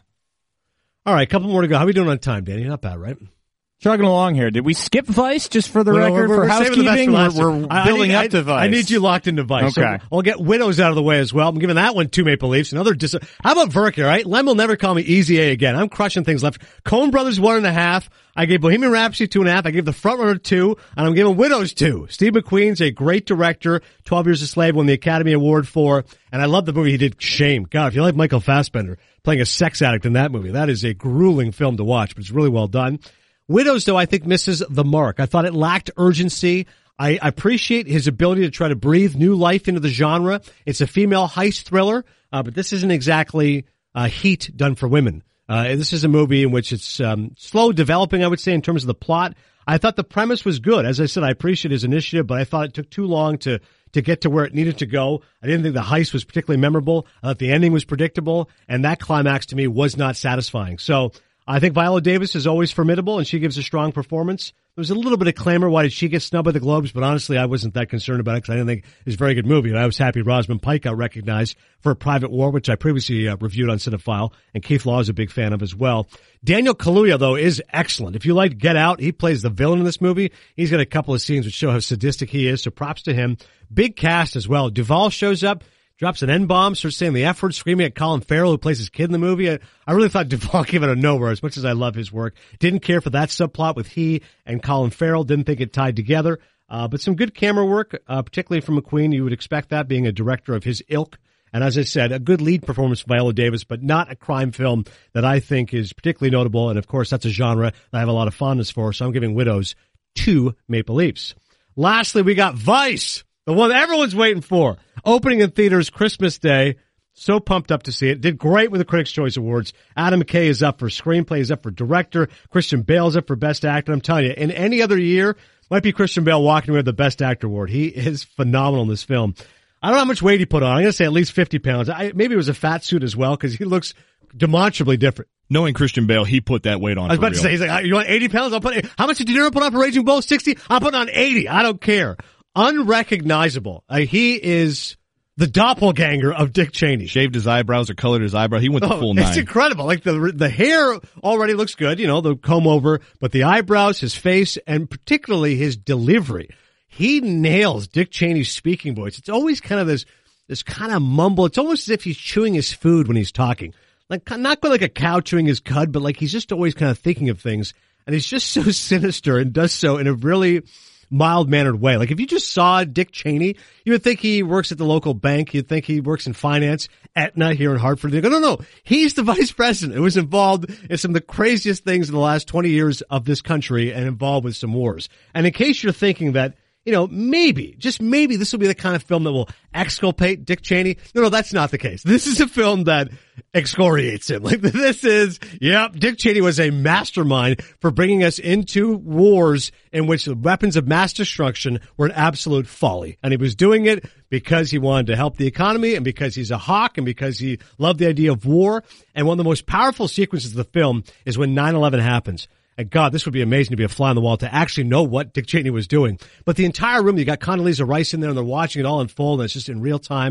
B: all right, a couple more to go. How are we doing on time, Danny? Not bad, right?
H: Chugging along here. Did we skip Vice just for the
B: Well,
H: record
B: we're,
H: for
B: we're
H: housekeeping?
B: We're,
H: we're
B: I,
H: building
B: I need,
H: up to
B: I,
H: Vice.
B: I need you locked into Vice.
H: Okay.
B: So I'll get Widows out of the way as well. I'm giving that one two Maple Leafs. Another dis- How about Verk, all right? Lem will never call me Easy A again. I'm crushing things left. Coen Brothers one and a half. I gave Bohemian Rhapsody two and a half. I gave The Frontrunner two, and I'm giving Widows two. Steve McQueen's a great director. twelve Years a Slave won the Academy Award for, and I love the movie he did, Shame. God, if you like Michael Fassbender playing a sex addict in that movie, that is a grueling film to watch, but it's really well done. Widows, though, I think misses the mark. I thought it lacked urgency. I appreciate his ability to try to breathe new life into the genre. It's a female heist thriller, uh, but this isn't exactly uh, Heat done for women. Uh, this is a movie in which it's um, slow developing, I would say, in terms of the plot. I thought the premise was good. As I said, I appreciate his initiative, but I thought it took too long to to get to where it needed to go. I didn't think the heist was particularly memorable. I thought the ending was predictable, and that climax to me was not satisfying. So I think Viola Davis is always formidable, and she gives a strong performance. There was a little bit of clamor. Why did she get snubbed by the Globes? But honestly, I wasn't that concerned about it because I didn't think it was a very good movie. And I was happy Rosamund Pike got recognized for A Private War, which I previously uh, reviewed on Cinephile, and Keith Law is a big fan of as well. Daniel Kaluuya, though, is excellent. If you like Get Out, he plays the villain in this movie. He's got a couple of scenes which show how sadistic he is, so props to him. Big cast as well. Duvall shows up. Drops an N-bomb, starts saying the F word, screaming at Colin Farrell, who plays his kid in the movie. I, I really thought Duvall came out of nowhere, as much as I love his work. Didn't care for that subplot with he and Colin Farrell. Didn't think it tied together. Uh, but some good camera work, uh, particularly from McQueen. You would expect that, being a director of his ilk. And as I said, a good lead performance from Viola Davis, but not a crime film that I think is particularly notable. And, of course, that's a genre that I have a lot of fondness for, so I'm giving Widows two Maple Leafs. Lastly, we got Vice. The one everyone's waiting for. Opening in theaters Christmas Day. So pumped up to see it. Did great with the Critics' Choice Awards. Adam McKay is up for screenplay, is up for director. Christian Bale's up for best actor. I'm telling you, in any other year, might be Christian Bale walking away with the best actor award. He is phenomenal in this film. I don't know how much weight he put on. I'm going to say at least fifty pounds. I, maybe it was a fat suit as well because he looks demonstrably different.
G: Knowing Christian Bale, he put that weight on.
B: I was
G: for
B: about
G: real.
B: to say, he's like, you want eighty pounds? I'll put, how much did De Niro put on for Raging Bull? sixty? I'm putting on eighty. I don't care. Unrecognizable. Uh, he is the doppelganger of Dick Cheney.
G: Shaved his eyebrows or colored his eyebrow. He went the
B: oh,
G: full nine.
B: It's incredible. Like the the hair already looks good, you know, the comb over, but the eyebrows, his face, and particularly his delivery. He nails Dick Cheney's speaking voice. It's always kind of this this kind of mumble. It's almost as if he's chewing his food when he's talking. Like not quite like a cow chewing his cud, but like he's just always kind of thinking of things. And he's just so sinister and does so in a really mild-mannered way. Like if you just saw Dick Cheney, you would think he works at the local bank. You'd think he works in finance, Aetna here in Hartford. You go, no, no, he's the vice president who was involved in some of the craziest things in the last twenty years of this country and involved with some wars. And in case you're thinking that, you know, maybe, just maybe this will be the kind of film that will exculpate Dick Cheney. No, no, that's not the case. This is a film that excoriates him. Like this is, yep, Dick Cheney was a mastermind for bringing us into wars in which the weapons of mass destruction were an absolute folly. And he was doing it because he wanted to help the economy and because he's a hawk and because he loved the idea of war. And one of the most powerful sequences of the film is when nine eleven happens. And God, this would be amazing to be a fly on the wall to actually know what Dick Cheney was doing. But the entire room, you got Condoleezza Rice in there and they're watching it all unfold and it's just in real time.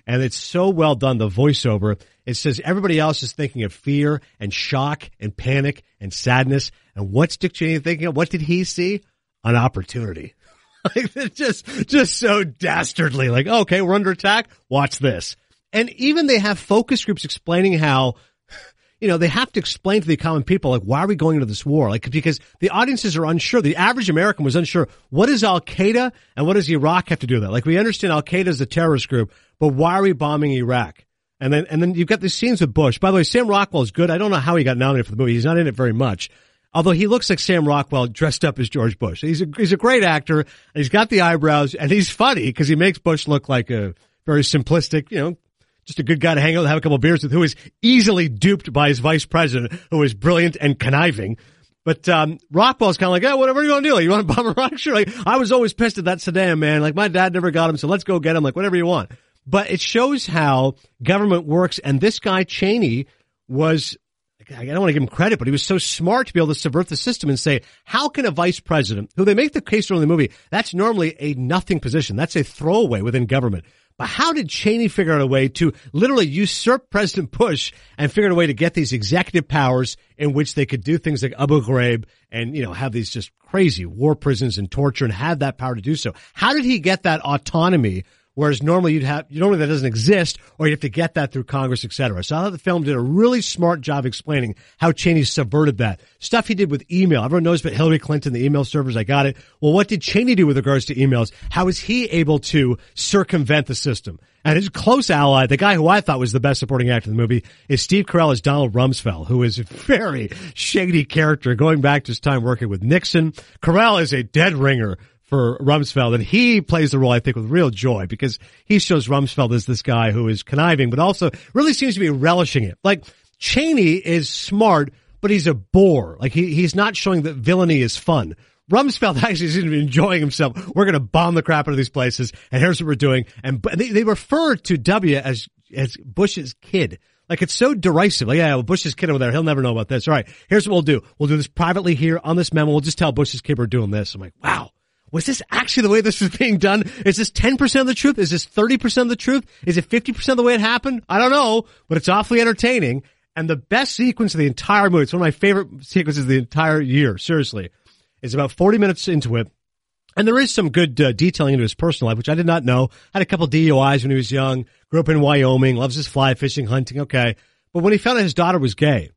B: And it's so well done, the voiceover. It says everybody else is thinking of fear and shock and panic and sadness. And what's Dick Cheney thinking of? What did he see? An opportunity. Like, it's just, just so dastardly. Like, okay, we're under attack. Watch this. And even they have focus groups explaining how, you know, they have to explain to the common people, like, why are we going into this war? Like, because the audiences are unsure. The average American was unsure. What does Al-Qaeda and what does Iraq have to do with that? Like, we understand Al-Qaeda is a terrorist group, but why are we bombing Iraq? And then, and then you've got these scenes with Bush. By the way, Sam Rockwell is good. I don't know how he got nominated for the movie. He's not in it very much. Although he looks like Sam Rockwell dressed up as George Bush. He's a, he's a great actor, and he's got the eyebrows, and he's funny because he makes Bush look like a very simplistic, you know, just a good guy to hang out and have a couple of beers with, who is easily duped by his vice president, who is brilliant and conniving. But um Rockwell's kind of like, oh, whatever you want to do. Like, you want to bomb Iraq? Sure. Like, I was always pissed at that Saddam, man. Like, my dad never got him, so let's go get him. Like, whatever you want. But it shows how government works, and this guy, Cheney, was... I don't want to give him credit, but he was so smart to be able to subvert the system and say, how can a vice president, who they make the case early in the movie, that's normally a nothing position. That's a throwaway within government. But how did Cheney figure out a way to literally usurp President Bush and figure out a way to get these executive powers in which they could do things like Abu Ghraib and, you know, have these just crazy war prisons and torture and have that power to do so? How did he get that autonomy? Whereas normally you'd have, normally that doesn't exist, or you have to get that through Congress, et cetera. So I thought the film did a really smart job explaining how Cheney subverted that. Stuff he did with email. Everyone knows about Hillary Clinton, the email servers. I got it. Well, what did Cheney do with regards to emails? How is he able to circumvent the system? And his close ally, the guy who I thought was the best supporting actor in the movie, is Steve Carell as Donald Rumsfeld, who is a very shady character going back to his time working with Nixon. Carell is a dead ringer for Rumsfeld, and he plays the role, I think, with real joy, because he shows Rumsfeld as this guy who is conniving, but also really seems to be relishing it. Like, Cheney is smart, but he's a bore. Like, he, he's not showing that villainy is fun. Rumsfeld actually seems to be enjoying himself. We're going to bomb the crap out of these places, and here's what we're doing. And they, they refer to W as, as Bush's kid. Like, it's so derisive. Like, yeah, well, Bush's kid over there, he'll never know about this. All right, here's what we'll do. We'll do this privately here on this memo. We'll just tell Bush's kid we're doing this. I'm like, wow. Was this actually the way this was being done? Is this ten percent of the truth? Is this thirty percent of the truth? Is it fifty percent of the way it happened? I don't know, but it's awfully entertaining. And the best sequence of the entire movie, it's one of my favorite sequences of the entire year, seriously, is about forty minutes into it. And there is some good uh, detailing into his personal life, which I did not know. Had a couple D U Is when he was young, grew up in Wyoming, loves his fly fishing, hunting, okay. But when he found out his daughter was gay,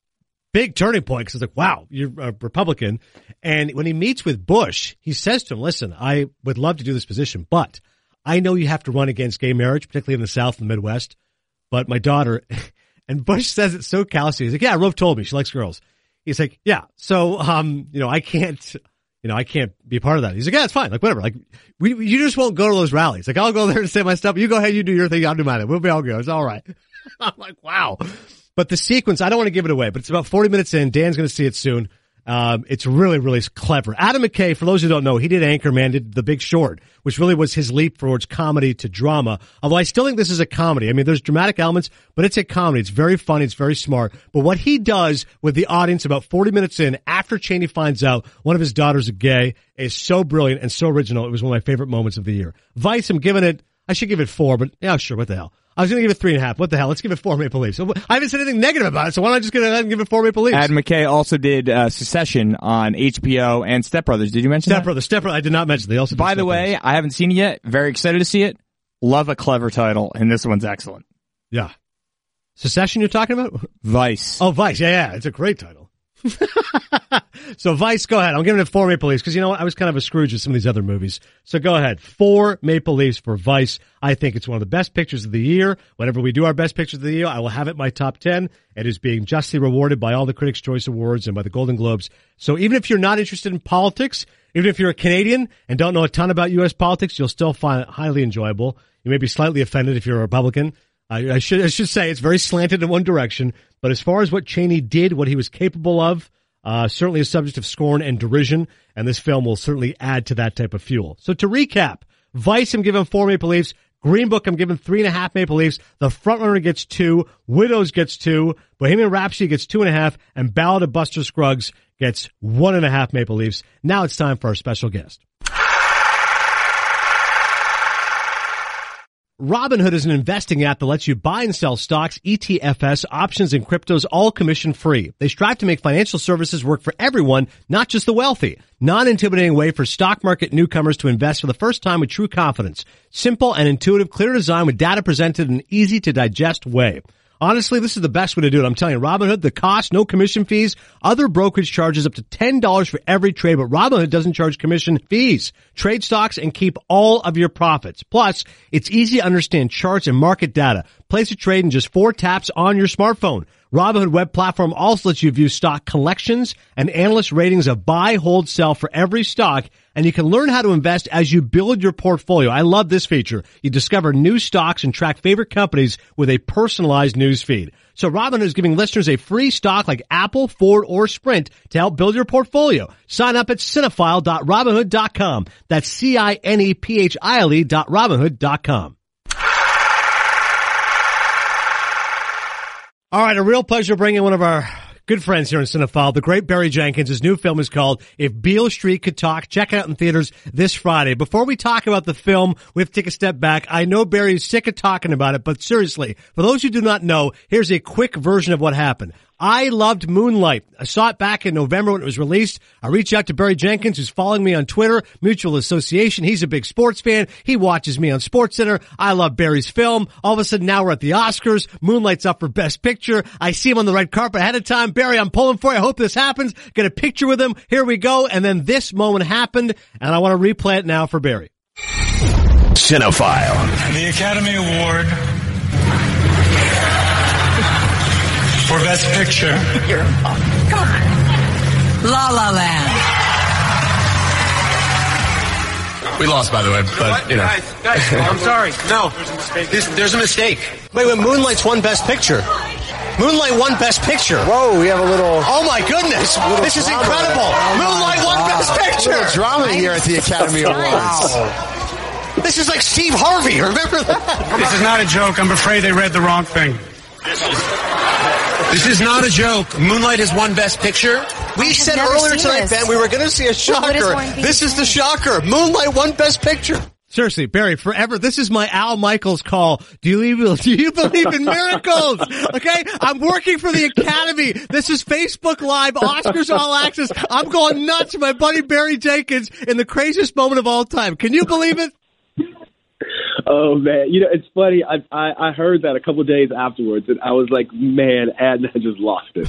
B: big turning point, because it's like, wow, you're a Republican. And when he meets with Bush, he says to him, listen, I would love to do this position, but I know you have to run against gay marriage, particularly in the South and the Midwest. But my daughter, and Bush says it so callously. He's like, yeah, Rove told me she likes girls. He's like, yeah, so, um, you know, I can't, you know, I can't be a part of that. He's like, yeah, it's fine. Like, whatever. Like, we, you just won't go to those rallies. Like, I'll go there and say my stuff. You go ahead, you do your thing. I'll do mine. We'll be all good. It's all right. I'm like, wow. But the sequence, I don't want to give it away, but it's about forty minutes in. Dan's going to see it soon. Um, it's really, really clever. Adam McKay, for those who don't know, he did Anchorman, did The Big Short, which really was his leap towards comedy to drama. Although I still think this is a comedy. I mean, there's dramatic elements, but it's a comedy. It's very funny. It's very smart. But what he does with the audience about forty minutes in, after Cheney finds out one of his daughters is gay, is so brilliant and so original. It was one of my favorite moments of the year. Vice, I'm giving it, I should give it four, but yeah, sure, what the hell. I was going to give it three and a half. What the hell? Let's give it four Maple Leafs. So I haven't said anything negative about it, so why don't I just go ahead and give it four Maple Leafs?
H: Adam McKay also did uh, Succession on H B O and Step Brothers. Did you mention
B: Step
H: that?
B: Brothers. Step Brothers. I did not mention. They also.
H: By the way, I haven't seen it yet. Very excited to see it. Love a clever title, and this one's excellent.
B: Yeah. Succession you're talking about?
H: Vice.
B: Oh, Vice. Yeah, yeah. It's a great title. So Vice, go ahead. I'm giving it four Maple Leafs because, you know what, I was kind of a Scrooge with some of these other movies. So go ahead. Four Maple Leafs for Vice. I think it's one of the best pictures of the year. Whenever we do our best pictures of the year, I will have it in my top ten. It is being justly rewarded by all the Critics' Choice Awards and by the Golden Globes. So even if you're not interested in politics, even if you're a Canadian and don't know a ton about U S politics, you'll still find it highly enjoyable. You may be slightly offended if you're a Republican. I, I should I should say it's very slanted in one direction. But as far as what Cheney did, what he was capable of, Uh, certainly a subject of scorn and derision, and this film will certainly add to that type of fuel. So to recap, Vice, I'm giving four Maple Leafs. Green Book, I'm giving three and a half Maple Leafs. The Frontrunner gets two. Widows gets two. Bohemian Rhapsody gets two and a half. And Ballad of Buster Scruggs gets one and a half Maple Leafs. Now it's time for our special guest. Robinhood is an investing app that lets you buy and sell stocks, E T Fs, options, and cryptos all commission-free. They strive to make financial services work for everyone, not just the wealthy. Non-intimidating way for stock market newcomers to invest for the first time with true confidence. Simple and intuitive, clear design with data presented in an easy-to-digest way. Honestly, this is the best way to do it. I'm telling you, Robinhood, the cost, no commission fees. Other brokerage charges up to ten dollars for every trade, but Robinhood doesn't charge commission fees. Trade stocks and keep all of your profits. Plus, it's easy to understand charts and market data. Place a trade in just four taps on your smartphone. Robinhood web platform also lets you view stock collections and analyst ratings of buy, hold, sell for every stock, and you can learn how to invest as you build your portfolio. I love this feature. You discover new stocks and track favorite companies with a personalized news feed. So Robinhood is giving listeners a free stock like Apple, Ford, or Sprint to help build your portfolio. Sign up at cinephile dot robinhood dot com. That's C I N E P H I L E dot robinhood dot com. All right, a real pleasure bringing one of our good friends here in Cinephile, the great Barry Jenkins. His new film is called If Beale Street Could Talk. Check it out in theaters this Friday. Before we talk about the film, we have to take a step back. I know Barry's sick of talking about it, but seriously, for those who do not know, here's a quick version of what happened. I loved Moonlight. I saw it back in November when it was released. I reached out to Barry Jenkins, who's following me on Twitter, mutual association. He's a big sports fan. He watches me on SportsCenter. I love Barry's film. All of a sudden, now we're at the Oscars. Moonlight's up for Best Picture. I see him on the red carpet ahead of time. Barry, I'm pulling for you. I hope this happens. Get a picture with him. Here we go. And then this moment happened, and I want to replay it now for Barry.
A: Cinephile.
I: The Academy Award for Best Picture.
J: You're, oh, come on. La La Land.
E: We lost, by the way, but, you know.
D: Guys, guys, I'm sorry. No, there's, there's a mistake. Wait, wait, Moonlight's won Best Picture. Moonlight won Best Picture.
E: Whoa, we have a little...
D: Oh, my goodness. This is incredible. Moonlight won Best Picture.
E: A little drama here at the Academy Awards.
D: Wow. This is like Steve Harvey. Remember that?
I: This is not a joke. I'm afraid they read the wrong thing.
D: This is... This is not a joke. Moonlight has won Best Picture. We said earlier tonight, Ben, we were going to see a shocker. This is the shocker. Moonlight won Best Picture.
B: Seriously, Barry, forever, this is my Al Michaels call. Do you, do you believe in miracles? Okay? I'm working for the Academy. This is Facebook Live, Oscars All Access. I'm going nuts. My buddy Barry Jenkins in the craziest moment of all time. Can you believe it?
K: Oh man, you know it's funny. I, I I heard that a couple of days afterwards, and I was like, man, Adnan just lost it.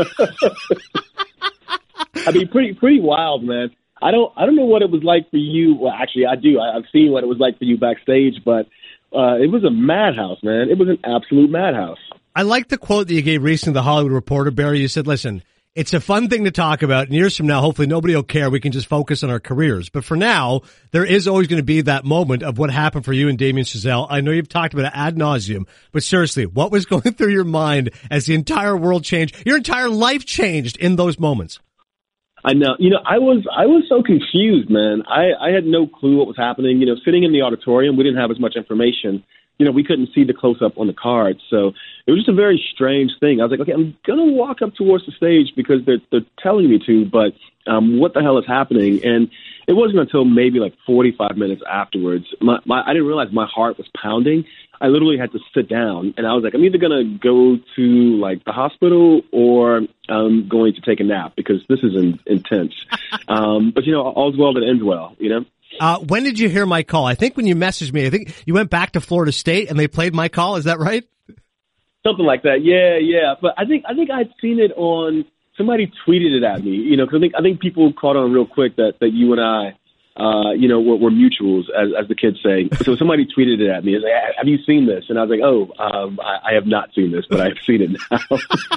K: I mean, pretty pretty wild, man. I don't I don't know what it was like for you. Well, actually, I do. I, I've seen what it was like for you backstage, but uh, it was a madhouse, man. It was an absolute madhouse.
B: I like the quote that you gave recently to the Hollywood Reporter, Barry. You said, "Listen, it's a fun thing to talk about. And years from now, hopefully nobody will care. We can just focus on our careers. But for now, there is always going to be that moment of what happened for you and Damien Chazelle. I know you've talked about it ad nauseum, but seriously, what was going through your mind as the entire world changed? Your entire life changed in those moments."
K: I know. You know, I was I was so confused, man. I, I had no clue what was happening. You know, sitting in the auditorium, we didn't have as much information. You know, we couldn't see the close-up on the card. So it was just a very strange thing. I was like, okay, I'm going to walk up towards the stage because they're, they're telling me to, but um, what the hell is happening? And it wasn't until maybe like forty-five minutes afterwards. My, my, I didn't realize my heart was pounding. I literally had to sit down, and I was like, I'm either going to go to like the hospital or I'm going to take a nap because this is in, intense. um, but, you know, all's well that ends well, you know?
B: Uh, when did you hear my call? I think when you messaged me, I think you went back to Florida State and they played my call. Is that right?
K: Something like that. Yeah, yeah. But I think I think I'd seen it on somebody tweeted it at me. You know, because I think I think people caught on real quick that, that you and I, uh, you know, were, were mutuals, as as the kids say. So somebody tweeted it at me. It's like, have you seen this? And I was like, oh, um, I, I have not seen this, but I've seen it now.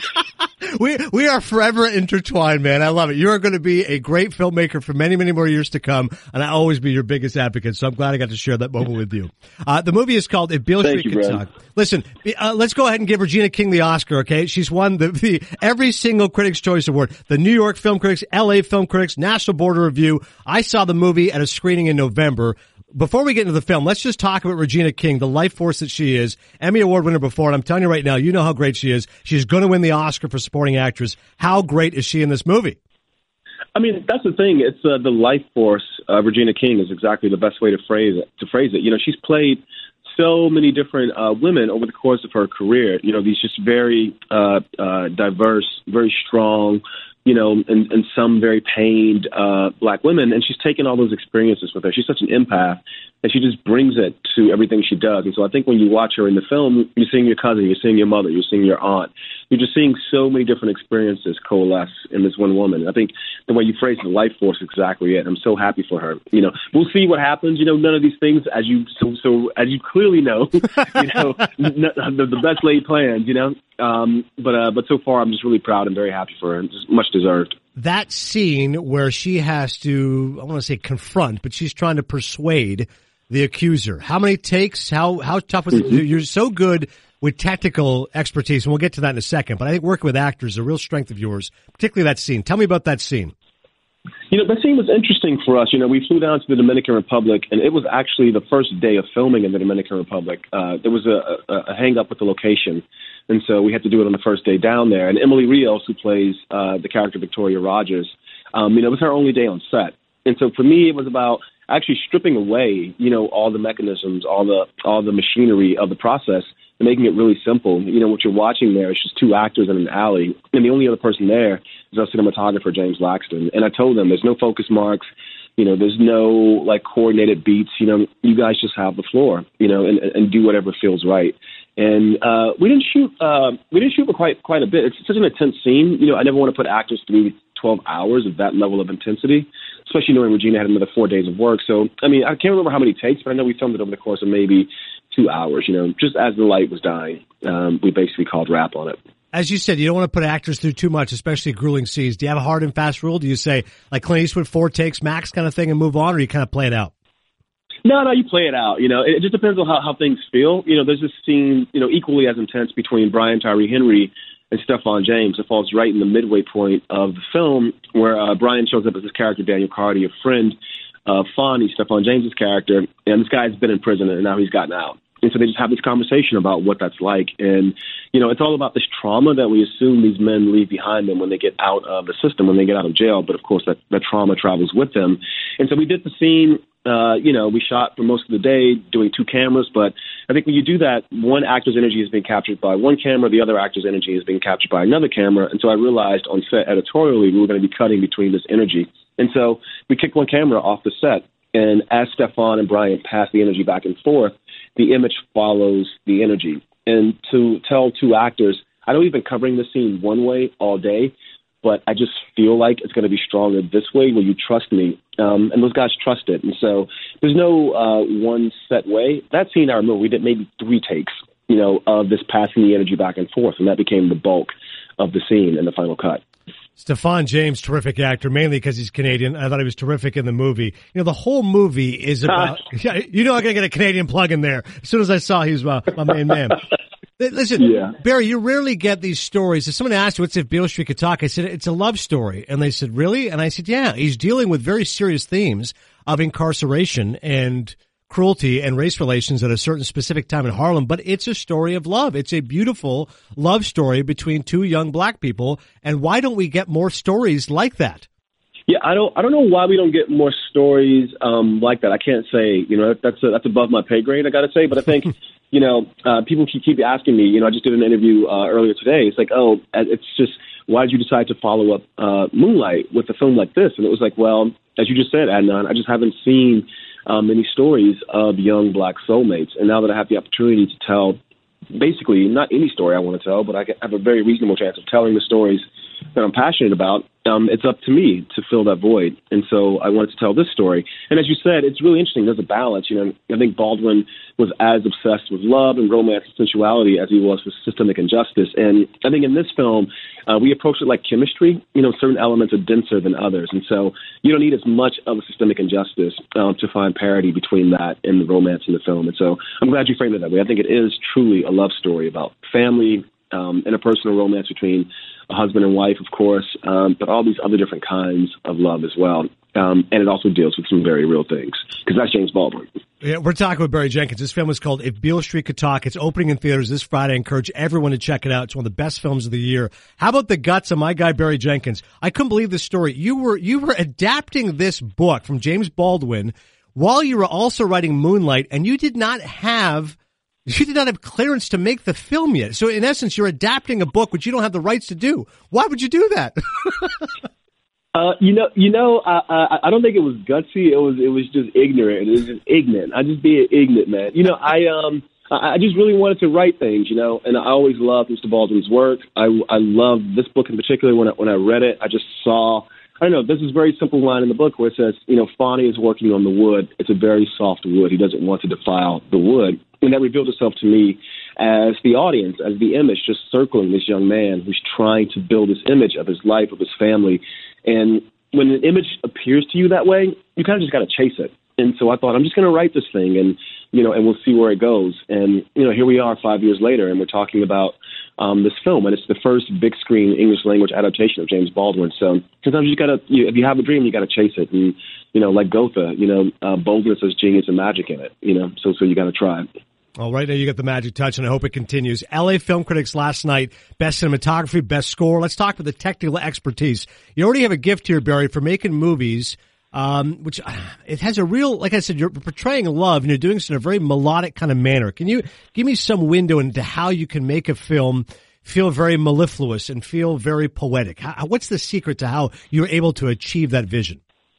B: We we are forever intertwined, man. I love it. You are going to be a great filmmaker for many, many more years to come, and I'll always be your biggest advocate, so I'm glad I got to share that moment with you. Uh, the movie is called If Beale Street Could Talk. Listen, uh, let's go ahead and give Regina King the Oscar, okay? She's won the, the every single Critics' Choice Award. The New York Film Critics, L A Film Critics, National Board of Review. I saw the movie at a screening in November. Before we get into the film, let's just talk about Regina King, the life force that she is. Emmy Award winner before, and I'm telling you right now, you know how great she is. She's going to win the Oscar for supporting actress. How great is she in this movie?
K: I mean, that's the thing. It's uh, the life force. Uh, Regina King is exactly the best way to phrase it. To phrase it, you know, she's played so many different uh, women over the course of her career. You know, these just very uh, uh, diverse, very strong, you know, and, and some very pained uh, black women. And she's taken all those experiences with her. She's such an empath, and she just brings it to everything she does. And so I think when you watch her in the film, you're seeing your cousin, you're seeing your mother, you're seeing your aunt. You're just seeing so many different experiences coalesce in this one woman. I think the way you phrase the life force is exactly it. I'm so happy for her. You know, we'll see what happens. You know, none of these things, as you so, so as you clearly know, you know, n- the, the best laid plans. You know, um, but uh, but so far, I'm just really proud and very happy for her. And just much deserved.
B: That scene where she has to, I want to say confront, but she's trying to persuade the accuser. How many takes? How how tough was
K: mm-hmm.
B: it? You're so good with technical expertise, and we'll get to that in a second. But I think working with actors is a real strength of yours, particularly that scene. Tell me about that scene.
K: You know, that scene was interesting for us. You know, we flew down to the Dominican Republic, and it was actually the first day of filming in the Dominican Republic. Uh, there was a, a, a hang-up with the location, and so we had to do it on the first day down there. And Emily Rios, who plays uh, the character Victoria Rogers, um, you know, it was her only day on set. And so for me, it was about actually stripping away, you know, all the mechanisms, all the all the machinery of the process, and making it really simple. You know, what you're watching there is just two actors in an alley, and the only other person there is our cinematographer, James Laxton. And I told them there's no focus marks, you know, there's no, like, coordinated beats. You know, you guys just have the floor, you know, and, and do whatever feels right. And uh, we didn't shoot uh, we didn't shoot for quite, quite a bit. It's such an intense scene. You know, I never want to put actors through twelve hours of that level of intensity, especially knowing Regina had another four days of work. So, I mean, I can't remember how many takes, but I know we filmed it over the course of maybe two hours, you know, just as the light was dying. Um, we basically called wrap on it.
B: As you said, you don't want to put actors through too much, especially grueling scenes. Do you have a hard and fast rule? Do you say, like Clint Eastwood, four takes max kind of thing and move on, or you kind of play it out?
K: No, no, you play it out. You know, it, it just depends on how, how things feel. You know, there's this scene, you know, equally as intense between Brian Tyree Henry and Stephan James. It falls right in the midway point of the film where uh, Brian shows up as his character, Daniel Carty, a friend of Fonnie, Stephan James's character, and this guy's been in prison and now he's gotten out. And so they just have this conversation about what that's like. And, you know, it's all about this trauma that we assume these men leave behind them when they get out of the system, when they get out of jail. But, of course, that, that trauma travels with them. And so we did the scene, uh, you know, we shot for most of the day doing two cameras. But I think when you do that, one actor's energy is being captured by one camera, the other actor's energy is being captured by another camera. And so I realized on set editorially we were going to be cutting between this energy. And so we kicked one camera off the set. And as Stephan and Brian pass the energy back and forth, the image follows the energy. And to tell two actors, I know we've been covering the scene one way all day, but I just feel like it's going to be stronger this way. Will you trust me? Um, and those guys trust it. And so there's no uh, one set way. That scene, I remember, we did maybe three takes, you know, of this passing the energy back and forth, and that became the bulk of the scene in the final cut.
B: Stephan James, terrific actor, mainly because he's Canadian. I thought he was terrific in the movie. You know, the whole movie is about, yeah, you know, I'm going to get a Canadian plug in there. As soon as I saw he was uh, my main man. Listen, yeah. Barry, you rarely get these stories. If someone asked, what's if Beale Street Could Talk? I said, it's a love story. And they said, really? And I said, yeah, he's dealing with very serious themes of incarceration and cruelty and race relations at a certain specific time in Harlem, but it's a story of love. It's a beautiful love story between two young black people. And why don't we get more stories like that?
K: Yeah, I don't. I don't know why we don't get more stories um, like that. I can't say. You know, that's a, that's above my pay grade, I got to say. But I think, you know, uh, people keep, keep asking me. You know, I just did an interview uh, earlier today. It's like, oh, it's just, why did you decide to follow up uh, Moonlight with a film like this? And it was like, well, as you just said, Adnan, I just haven't seen Um, many stories of young black soulmates. And now that I have the opportunity to tell basically not any story I want to tell, but I have a very reasonable chance of telling the stories that I'm passionate about, um, it's up to me to fill that void. And so I wanted to tell this story. And as you said, it's really interesting. There's a balance. You know, I think Baldwin was as obsessed with love and romance and sensuality as he was with systemic injustice. And I think in this film, uh, we approach it like chemistry. You know, certain elements are denser than others. And so you don't need as much of a systemic injustice uh, to find parity between that and the romance in the film. And so I'm glad you framed it that way. I think it is truly a love story about family, um, interpersonal romance between a husband and wife, of course, um, but all these other different kinds of love as well. Um, and it also deals with some very real things, because that's James Baldwin.
B: Yeah, we're talking with Barry Jenkins. This film is called If Beale Street Could Talk. It's opening in theaters this Friday. I encourage everyone to check it out. It's one of the best films of the year. How about the guts of my guy, Barry Jenkins? I couldn't believe this story. You were, you were adapting this book from James Baldwin while you were also writing Moonlight, and you did not have you did not have clearance to make the film yet. So in essence, you're adapting a book which you don't have the rights to do. Why would you do that?
K: Uh, you know, you know, I, I I don't think it was gutsy. It was it was just ignorant. It was just ignorant. I just being ignorant, man. You know, I um I just really wanted to write things, you know, and I always loved Mister Baldwin's work. I I loved this book in particular. When I, when I read it, I just saw. I don't know. There's this very simple line in the book where it says, you know, Fonny is working on the wood. It's a very soft wood. He doesn't want to defile the wood. And that revealed itself to me as the audience, as the image, just circling this young man who's trying to build this image of his life, of his family. And when an image appears to you that way, you kind of just got to chase it. And so I thought, I'm just going to write this thing and, you know, and we'll see where it goes. And, you know, here we are five years later, and we're talking about um, this film. And it's the first big screen English language adaptation of James Baldwin. So sometimes you got to, you, if you have a dream, you got to chase it. And, you know, like Goethe, you know, uh, boldness has genius and magic in it, you know, so, so you got to try it.
B: Well, right now you got the magic touch, and I hope it continues. L A Film Critics last night, best cinematography, best score. Let's talk about the technical expertise. You already have a gift here, Barry, for making movies, um, which uh, it has a real, like I said, you're portraying love, and you're doing this in a very melodic kind of manner. Can you give me some window into how you can make a film feel very mellifluous and feel very poetic? How, what's the secret to how you're able to achieve that vision?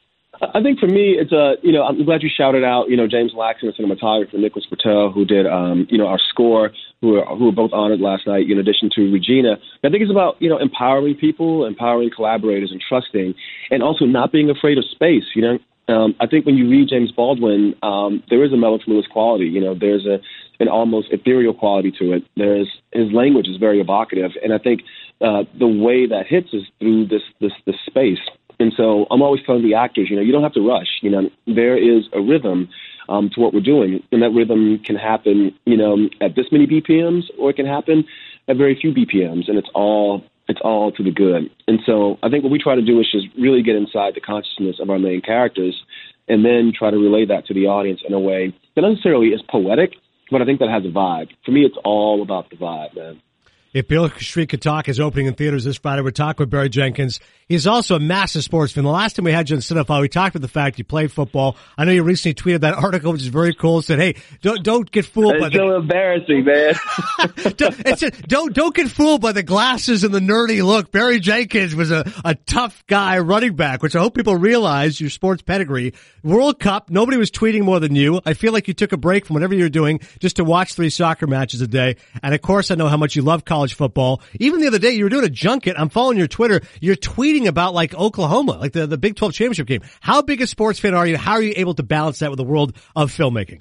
K: I think for me, it's a, you know, I'm glad you shouted out, you know, James Laxton, the cinematographer, Nicholas Patel, who did, um, you know, our score, who were, who were both honored last night, in addition to Regina. I think it's about, you know, empowering people, empowering collaborators and trusting, and also not being afraid of space, you know. Um, I think when you read James Baldwin, um, there is a mellifluous quality, you know, there's a, an almost ethereal quality to it. There's, his language is very evocative, and I think uh, the way that hits is through this, this, this space. And so I'm always telling the actors, you know, you don't have to rush. You know, there is a rhythm um, to what we're doing, and that rhythm can happen, you know, at this many B P Ms, or it can happen at very few B P Ms, and it's all it's all to the good. And so I think what we try to do is just really get inside the consciousness of our main characters, and then try to relay that to the audience in a way that not necessarily is poetic, but I think that has a vibe. For me, it's all about the vibe, man.
B: If Beale Street Could Talk is opening in theaters this Friday, we're talking with Barry Jenkins. He's also a massive sports fan. The last time we had you on Cinephile, we talked about the fact you played football. I know you recently tweeted that article, which is very cool. Said, "Hey, don't don't get fooled
K: it's
B: by
K: the." It's so embarrassing, man.
B: don't, it's a, don't don't get fooled by the glasses and the nerdy look. Barry Jenkins was a a tough guy running back, which I hope people realize your sports pedigree. World Cup, nobody was tweeting more than you. I feel like you took a break from whatever you're doing just to watch three soccer matches a day. And of course, I know how much you love college football. Even the other day, you were doing a junket. I'm following your Twitter. You're tweeting about like Oklahoma, like the, the Big twelve championship game. How big a sports fan are you? How are you able to balance that with the world of filmmaking?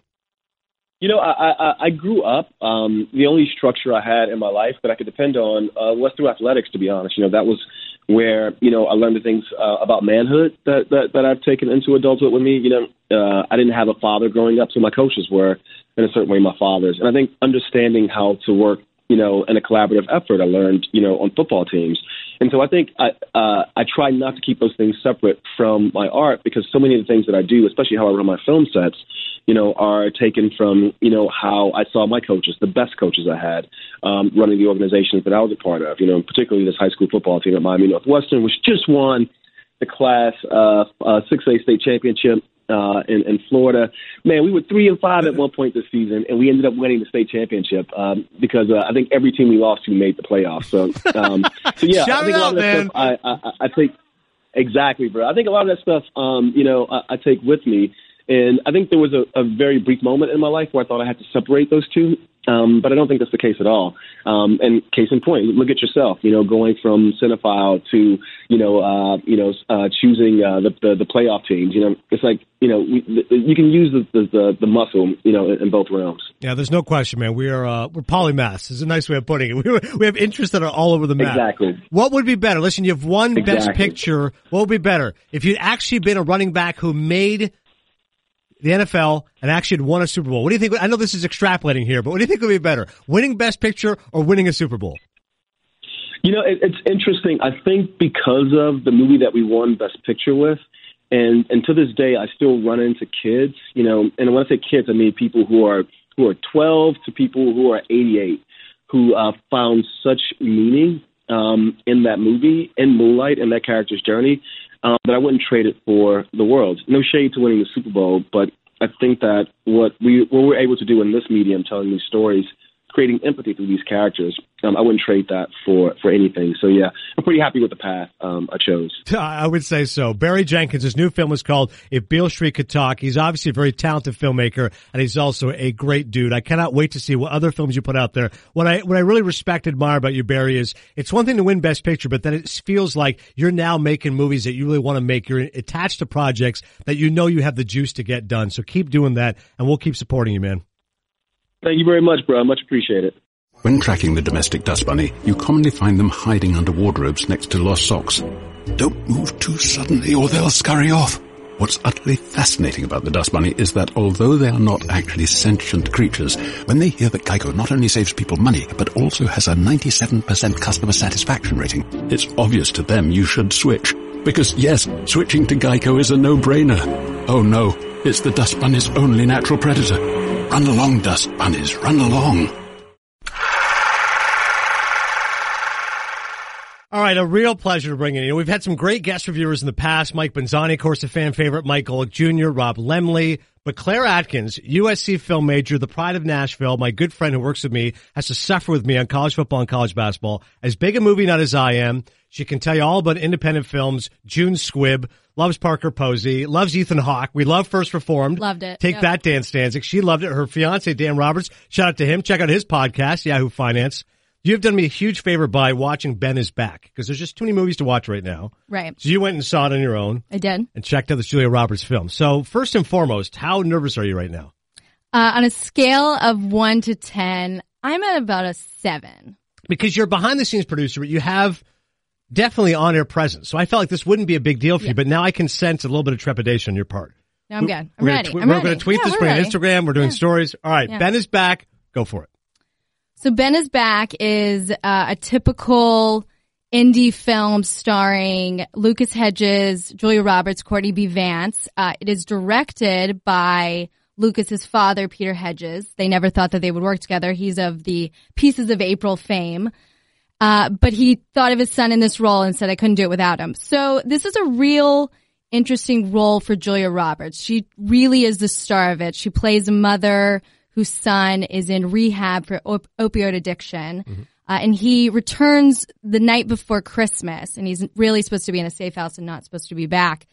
K: You know, I, I, I grew up, um, the only structure I had in my life that I could depend on uh, was through athletics, to be honest. You know, that was where, you know, I learned the things uh, about manhood that, that, that I've taken into adulthood with me. You know, uh, I didn't have a father growing up, so my coaches were, in a certain way, my fathers. And I think understanding how to work, you know, in a collaborative effort, I learned, you know, on football teams. And so I think I uh, I try not to keep those things separate from my art, because so many of the things that I do, especially how I run my film sets, you know, are taken from, you know, how I saw my coaches, the best coaches I had, um, running the organizations that I was a part of, you know, particularly this high school football team at Miami Northwestern, which just won the Class uh, uh, six A state championship uh, in, in Florida. Man, we were three and five at one point this season, and we ended up winning the state championship um, because uh, I think every team we lost to made the playoffs. So, um, so yeah,
B: Shout
K: I think
B: it
K: a lot
B: out,
K: of that
B: man.
K: stuff I, I, I take exactly, bro. I think a lot of that stuff, um, you know, I, I take with me. And I think there was a, a very brief moment in my life where I thought I had to separate those two, um, but I don't think that's the case at all. Um, and case in point, look at yourself. You know, going from Cinephile to you know, uh, you know, uh, choosing uh, the, the the playoff teams. You know, it's like you know, we, the, you can use the, the the muscle, you know, in, in both realms.
B: Yeah, there's no question, man. We are uh, we're polymaths. Is a nice way of putting it. We we have interests that are all over the map.
K: Exactly.
B: What would be better? Listen, you've won
K: Exactly.
B: Best Picture. What would be better if you'd actually been a running back who made the N F L and actually had won a Super Bowl? What do you think? I know this is extrapolating here, but what do you think would be better? Winning Best Picture or winning a Super Bowl?
K: You know, it, it's interesting. I think because of the movie that we won Best Picture with, and and to this day, I still run into kids. You know, and when I say kids, I mean people who are who are twelve to people who are eighty-eight, who uh, found such meaning um, in that movie, in Moonlight, in that character's journey. Um, but I wouldn't trade it for the world. No shade to winning the Super Bowl, but I think that what we what we're able to do in this medium, telling these stories, creating empathy through these characters, um, I wouldn't trade that for, for anything. So, yeah, I'm pretty happy with the path um, I chose.
B: I would say so. Barry Jenkins, his new film is called If Beale Street Could Talk. He's obviously a very talented filmmaker, and he's also a great dude. I cannot wait to see what other films you put out there. What I what I really respect and admire about you, Barry, is it's one thing to win Best Picture, but then it feels like you're now making movies that you really want to make. You're attached to projects that you know you have the juice to get done. So keep doing that, and we'll keep supporting you, man.
K: Thank you very much, bro. Much appreciated.
L: When tracking the domestic dust bunny, you commonly find them hiding under wardrobes next to lost socks. Don't move too suddenly or they'll scurry off. What's utterly fascinating about the dust bunny is that although they are not actually sentient creatures, when they hear that Geico not only saves people money, but also has a ninety-seven percent customer satisfaction rating, it's obvious to them you should switch. Because yes, switching to Geico is a no-brainer. Oh no, it's the dust bunny's only natural predator. Run along, dust bunnies, run along.
B: All right, a real pleasure to bring in. You know, we've had some great guest reviewers in the past. Mike Benzani, of course, a fan favorite. Mike Golick Junior, Rob Lemley. But Claire Atkins, U S C film major, the pride of Nashville, my good friend who works with me, has to suffer with me on college football and college basketball. As big a movie nut as I am, she can tell you all about independent films. June Squibb, loves Parker Posey, loves Ethan Hawke. We love First Reformed.
M: Loved it.
B: Take
M: yep.
B: that, Dan Stanzik. She loved it. Her fiance, Dan Roberts, shout out to him. Check out his podcast, Yahoo Finance. You've done me a huge favor by watching Ben is Back, because there's just too many movies to watch right now.
M: Right.
B: So you went and saw it on your own.
M: I did.
B: And checked out the Julia Roberts film. So first and foremost, how nervous are you right now?
M: Uh, on a scale of one to ten, I'm at about a seven.
B: Because you're behind the scenes producer, but you have definitely on-air presence. So I felt like this wouldn't be a big deal for yeah. you, but now I can sense a little bit of trepidation on your part.
M: No, I'm good. I'm
B: we're
M: ready.
B: Gonna tw-
M: I'm
B: we're
M: ready.
B: going to tweet
M: yeah,
B: this on
M: ready.
B: Instagram. We're doing
M: yeah.
B: stories. All right.
M: Yeah.
B: Ben is Back. Go for it.
M: So Ben is Back is uh, a typical indie film starring Lucas Hedges, Julia Roberts, Courtney B. Vance. Uh, it is directed by Lucas's father, Peter Hedges. They never thought that they would work together. He's of the Pieces of April fame. Uh, but he thought of his son in this role and said, I couldn't do it without him. So this is a real interesting role for Julia Roberts. She really is the star of it. She plays a mother whose son is in rehab for op- opioid addiction. Mm-hmm. Uh, and he returns the night before Christmas, and he's really supposed to be in a safe house and not supposed to be back.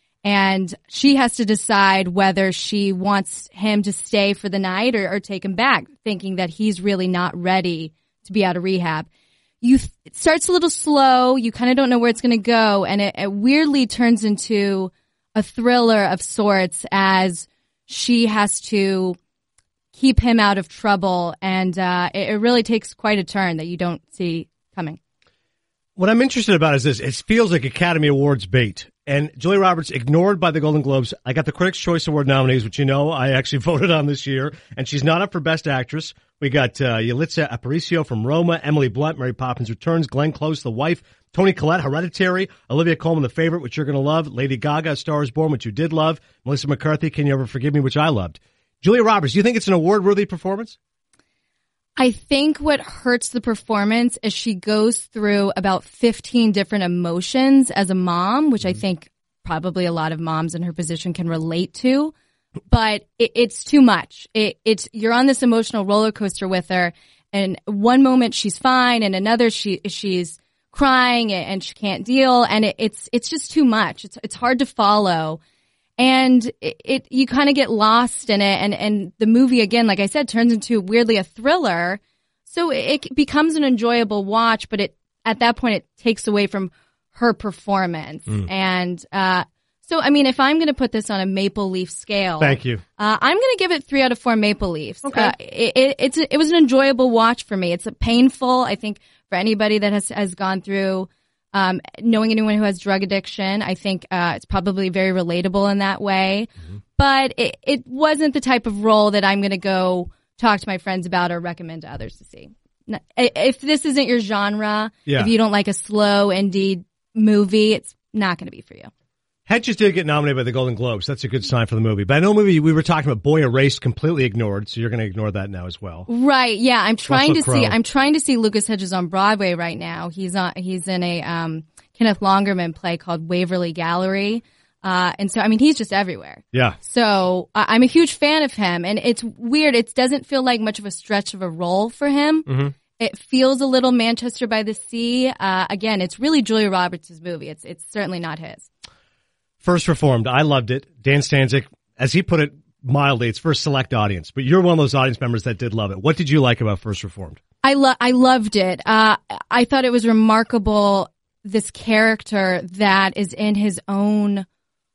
M: And she has to decide whether she wants him to stay for the night or, or take him back, thinking that he's really not ready to be out of rehab. You th- it starts a little slow. You kind of don't know where it's going to go, and it, it weirdly turns into a thriller of sorts as she has to keep him out of trouble, and uh, it, it really takes quite a turn that you don't see coming.
B: What I'm interested about is this. It feels like Academy Awards bait. And Julia Roberts ignored by the Golden Globes. I got the Critics' Choice Award nominees, which you know I actually voted on this year, and she's not up for Best Actress. We got uh, Yalitza Aparicio from Roma, Emily Blunt, Mary Poppins Returns, Glenn Close, The Wife, Toni Collette, Hereditary, Olivia Colman, The Favorite, which you're going to love, Lady Gaga, Star is Born, which you did love, Melissa McCarthy, Can You Ever Forgive Me, which I loved. Julia Roberts, do you think it's an award-worthy performance?
M: I think what hurts the performance is she goes through about fifteen different emotions as a mom, which I think probably a lot of moms in her position can relate to. But it, it's too much. It, it's you're on this emotional roller coaster with her, and one moment she's fine, and another she she's crying and she can't deal, and it, it's it's just too much. It's it's hard to follow. And it, it you kind of get lost in it, and, and the movie, again, like I said, turns into weirdly a thriller. So it, it becomes an enjoyable watch, but it at that point it takes away from her performance. Mm. And uh so, I mean, if I'm going to put this on a Maple Leaf scale,
B: thank you.
M: Uh, I'm going to give it three out of four Maple Leafs.
B: Okay.
M: Uh, it, it, it's a, it was an enjoyable watch for me. It's a painful, I think, for anybody that has has gone through. Um, knowing anyone who has drug addiction, I think uh, it's probably very relatable in that way. Mm-hmm. But it, it wasn't the type of role that I'm going to go talk to my friends about or recommend to others to see. If this isn't your genre, yeah. if you don't like a slow indie movie, it's not going to be for you.
B: Hedges did get nominated by the Golden Globes. That's a good sign for the movie. But I know a movie we were talking about, Boy Erased, completely ignored, so you're going to ignore that now as well.
M: Right, yeah. I'm trying
B: Russell
M: to
B: Crowe.
M: see I'm trying to see Lucas Hedges on Broadway right now. He's on he's in a um Kenneth Longerman play called Waverly Gallery. Uh, and so, I mean, he's just everywhere.
B: Yeah.
M: So uh, I'm a huge fan of him, and it's weird. It doesn't feel like much of a stretch of a role for him.
B: Mm-hmm.
M: It feels a little Manchester by the Sea. Uh, again, it's really Julia Roberts' movie. It's it's certainly not his.
B: First Reformed. I loved it. Dan Stanzik, as he put it mildly, it's for a select audience, but you're one of those audience members that did love it. What did you like about First Reformed?
M: I lo- I loved it. Uh, I thought it was remarkable, this character that is in his own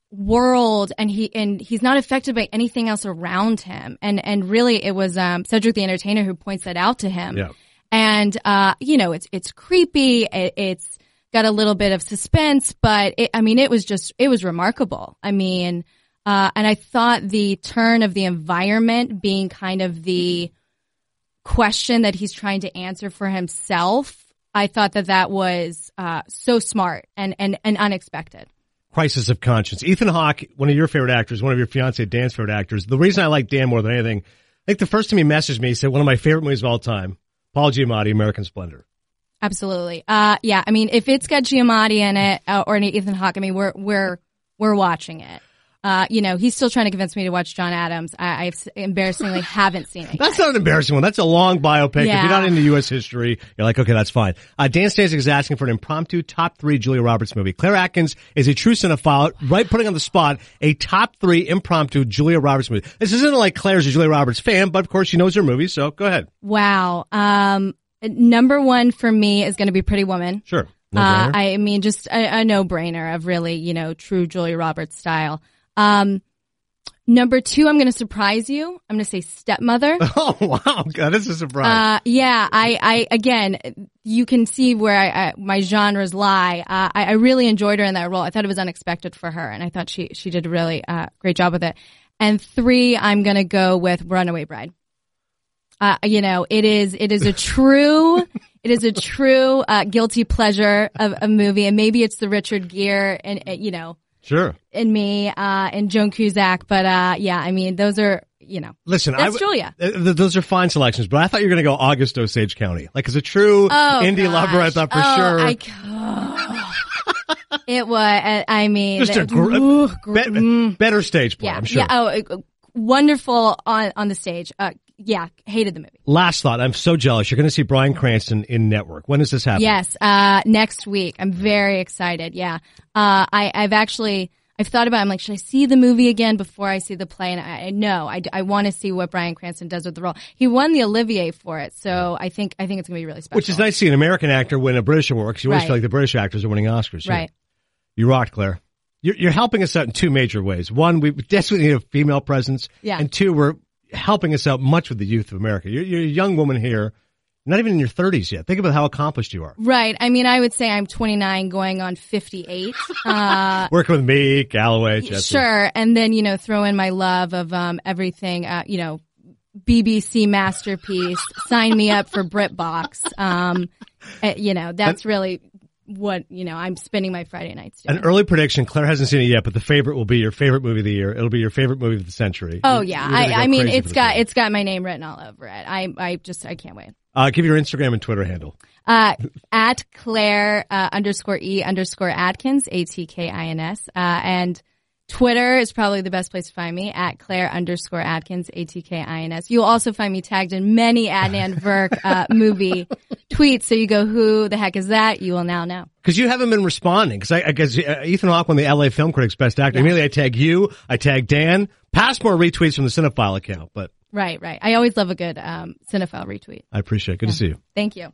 M: world, and he and he's not affected by anything else around him. And and really, it was um, Cedric the Entertainer who points that out to him.
B: Yeah.
M: And uh, you know, it's it's creepy. It, it's got a little bit of suspense, but it, I mean, it was just it was remarkable. I mean, uh, and I thought the turn of the environment being kind of the question that he's trying to answer for himself, I thought that that was uh, so smart and, and, and unexpected.
B: Crisis of Conscience. Ethan Hawke, one of your favorite actors, one of your fiancée Dan's favorite actors. The reason I like Dan more than anything, I think the first time he messaged me, he said one of my favorite movies of all time, Paul Giamatti, American Splendor.
M: Absolutely. Uh, yeah, I mean, if it's got Giamatti in it uh, or any Ethan Hawke, I mean, we're we're we're watching it. Uh, you know, he's still trying to convince me to watch John Adams. I, I embarrassingly haven't seen it.
B: That's not an embarrassing one. That's a long biopic.
M: Yeah.
B: If you're not into U S history, you're like, okay, that's fine. Uh, Dan Stanzik is asking for an impromptu top three Julia Roberts movie. Claire Atkins is a true cinephile, right putting on the spot a top three impromptu Julia Roberts movie. This isn't like Claire's a Julia Roberts fan, but of course she knows her movies, so go ahead.
M: Wow. Um, number one for me is going to be Pretty Woman.
B: Sure.
M: Uh, I mean, just a, a no-brainer of really, you know, true Julia Roberts style. Um, number two, I'm going to surprise you. I'm going to say Stepmother.
B: Oh, wow. God, this is a surprise.
M: Uh, yeah, I, I, again, you can see where I, I, my genres lie. Uh, I, I really enjoyed her in that role. I thought it was unexpected for her, and I thought she, she did a really, uh, great job with it. And three, I'm going to go with Runaway Bride. Uh, you know, it is, it is a true, it is a true, uh, guilty pleasure of a movie, and maybe it's the Richard Gere and, uh, you know,
B: Sure.
M: And me, uh, and Joan Cusack. But, uh, yeah, I mean, those are, you know.
B: Listen,
M: that's
B: I,
M: Julia.
B: Th- th- those are fine selections, but I thought you were going to go August Osage County. Like, as a true
M: oh,
B: indie
M: gosh.
B: lover, I thought for
M: oh,
B: sure.
M: I, oh. It was, I mean.
B: Just a gr-
M: ooh,
B: gr- be- better stage play,
M: yeah,
B: I'm sure.
M: Yeah, oh, wonderful on, on the stage. Uh, yeah, hated the movie.
B: Last thought. I'm so jealous. You're going to see Bryan Cranston in Network. When does this happen?
M: Yes, uh, next week. I'm very excited. Yeah. Uh, I, I've actually, I've thought about it. I'm like, should I see the movie again before I see the play? And I, I know, I, I want to see what Bryan Cranston does with the role. He won the Olivier for it, so I think, I think it's going to be really special.
B: Which is nice to see an American actor win a British award, because you always
M: right.
B: feel like the British actors are winning Oscars.
M: Right.
B: Yeah. You rocked, Claire. You're, you're helping us out in two major ways. One, we desperately need a female presence.
M: Yeah.
B: And two, we're helping us out much with the youth of America. You're, you're a young woman here, not even in your thirties yet. Think about how accomplished you are.
M: Right. I mean, I would say I'm twenty-nine going on fifty-eight. Uh,
B: Working with me, Galloway, Jesse.
M: Sure. And then, you know, throw in my love of um everything, uh, you know, B B C masterpiece, sign me up for BritBox. Um, uh, you know, that's really what, you know, I'm spending my Friday nights doing.
B: An early prediction, Claire hasn't seen it yet, but the favorite will be your favorite movie of the year. It'll be your favorite movie of the century.
M: Oh,
B: you're,
M: yeah.
B: you're
M: I, I mean,
B: crazy
M: it's
B: for
M: got,
B: movie.
M: it's got my name written all over it. I, I just, I can't wait.
B: Uh, give your Instagram and Twitter handle.
M: Uh, at Claire, uh, underscore E underscore Atkins, A T K I N S. Uh, and Twitter is probably the best place to find me, at Claire underscore Atkins, A T K I N S. You'll also find me tagged in many Adnan Virk, uh, movie tweets. So you go, who the heck is that? You will now know.
B: Because you haven't been responding. Because I, I guess uh, Ethan Hawke won the L A Film Critics Best Actor.
M: Yeah.
B: Immediately I tag you, I tag Dan. Passmore retweets from the Cinephile account, but.
M: Right, right. I always love a good, um, cinephile retweet.
B: I appreciate it. Good
M: yeah.
B: to see you.
M: Thank you.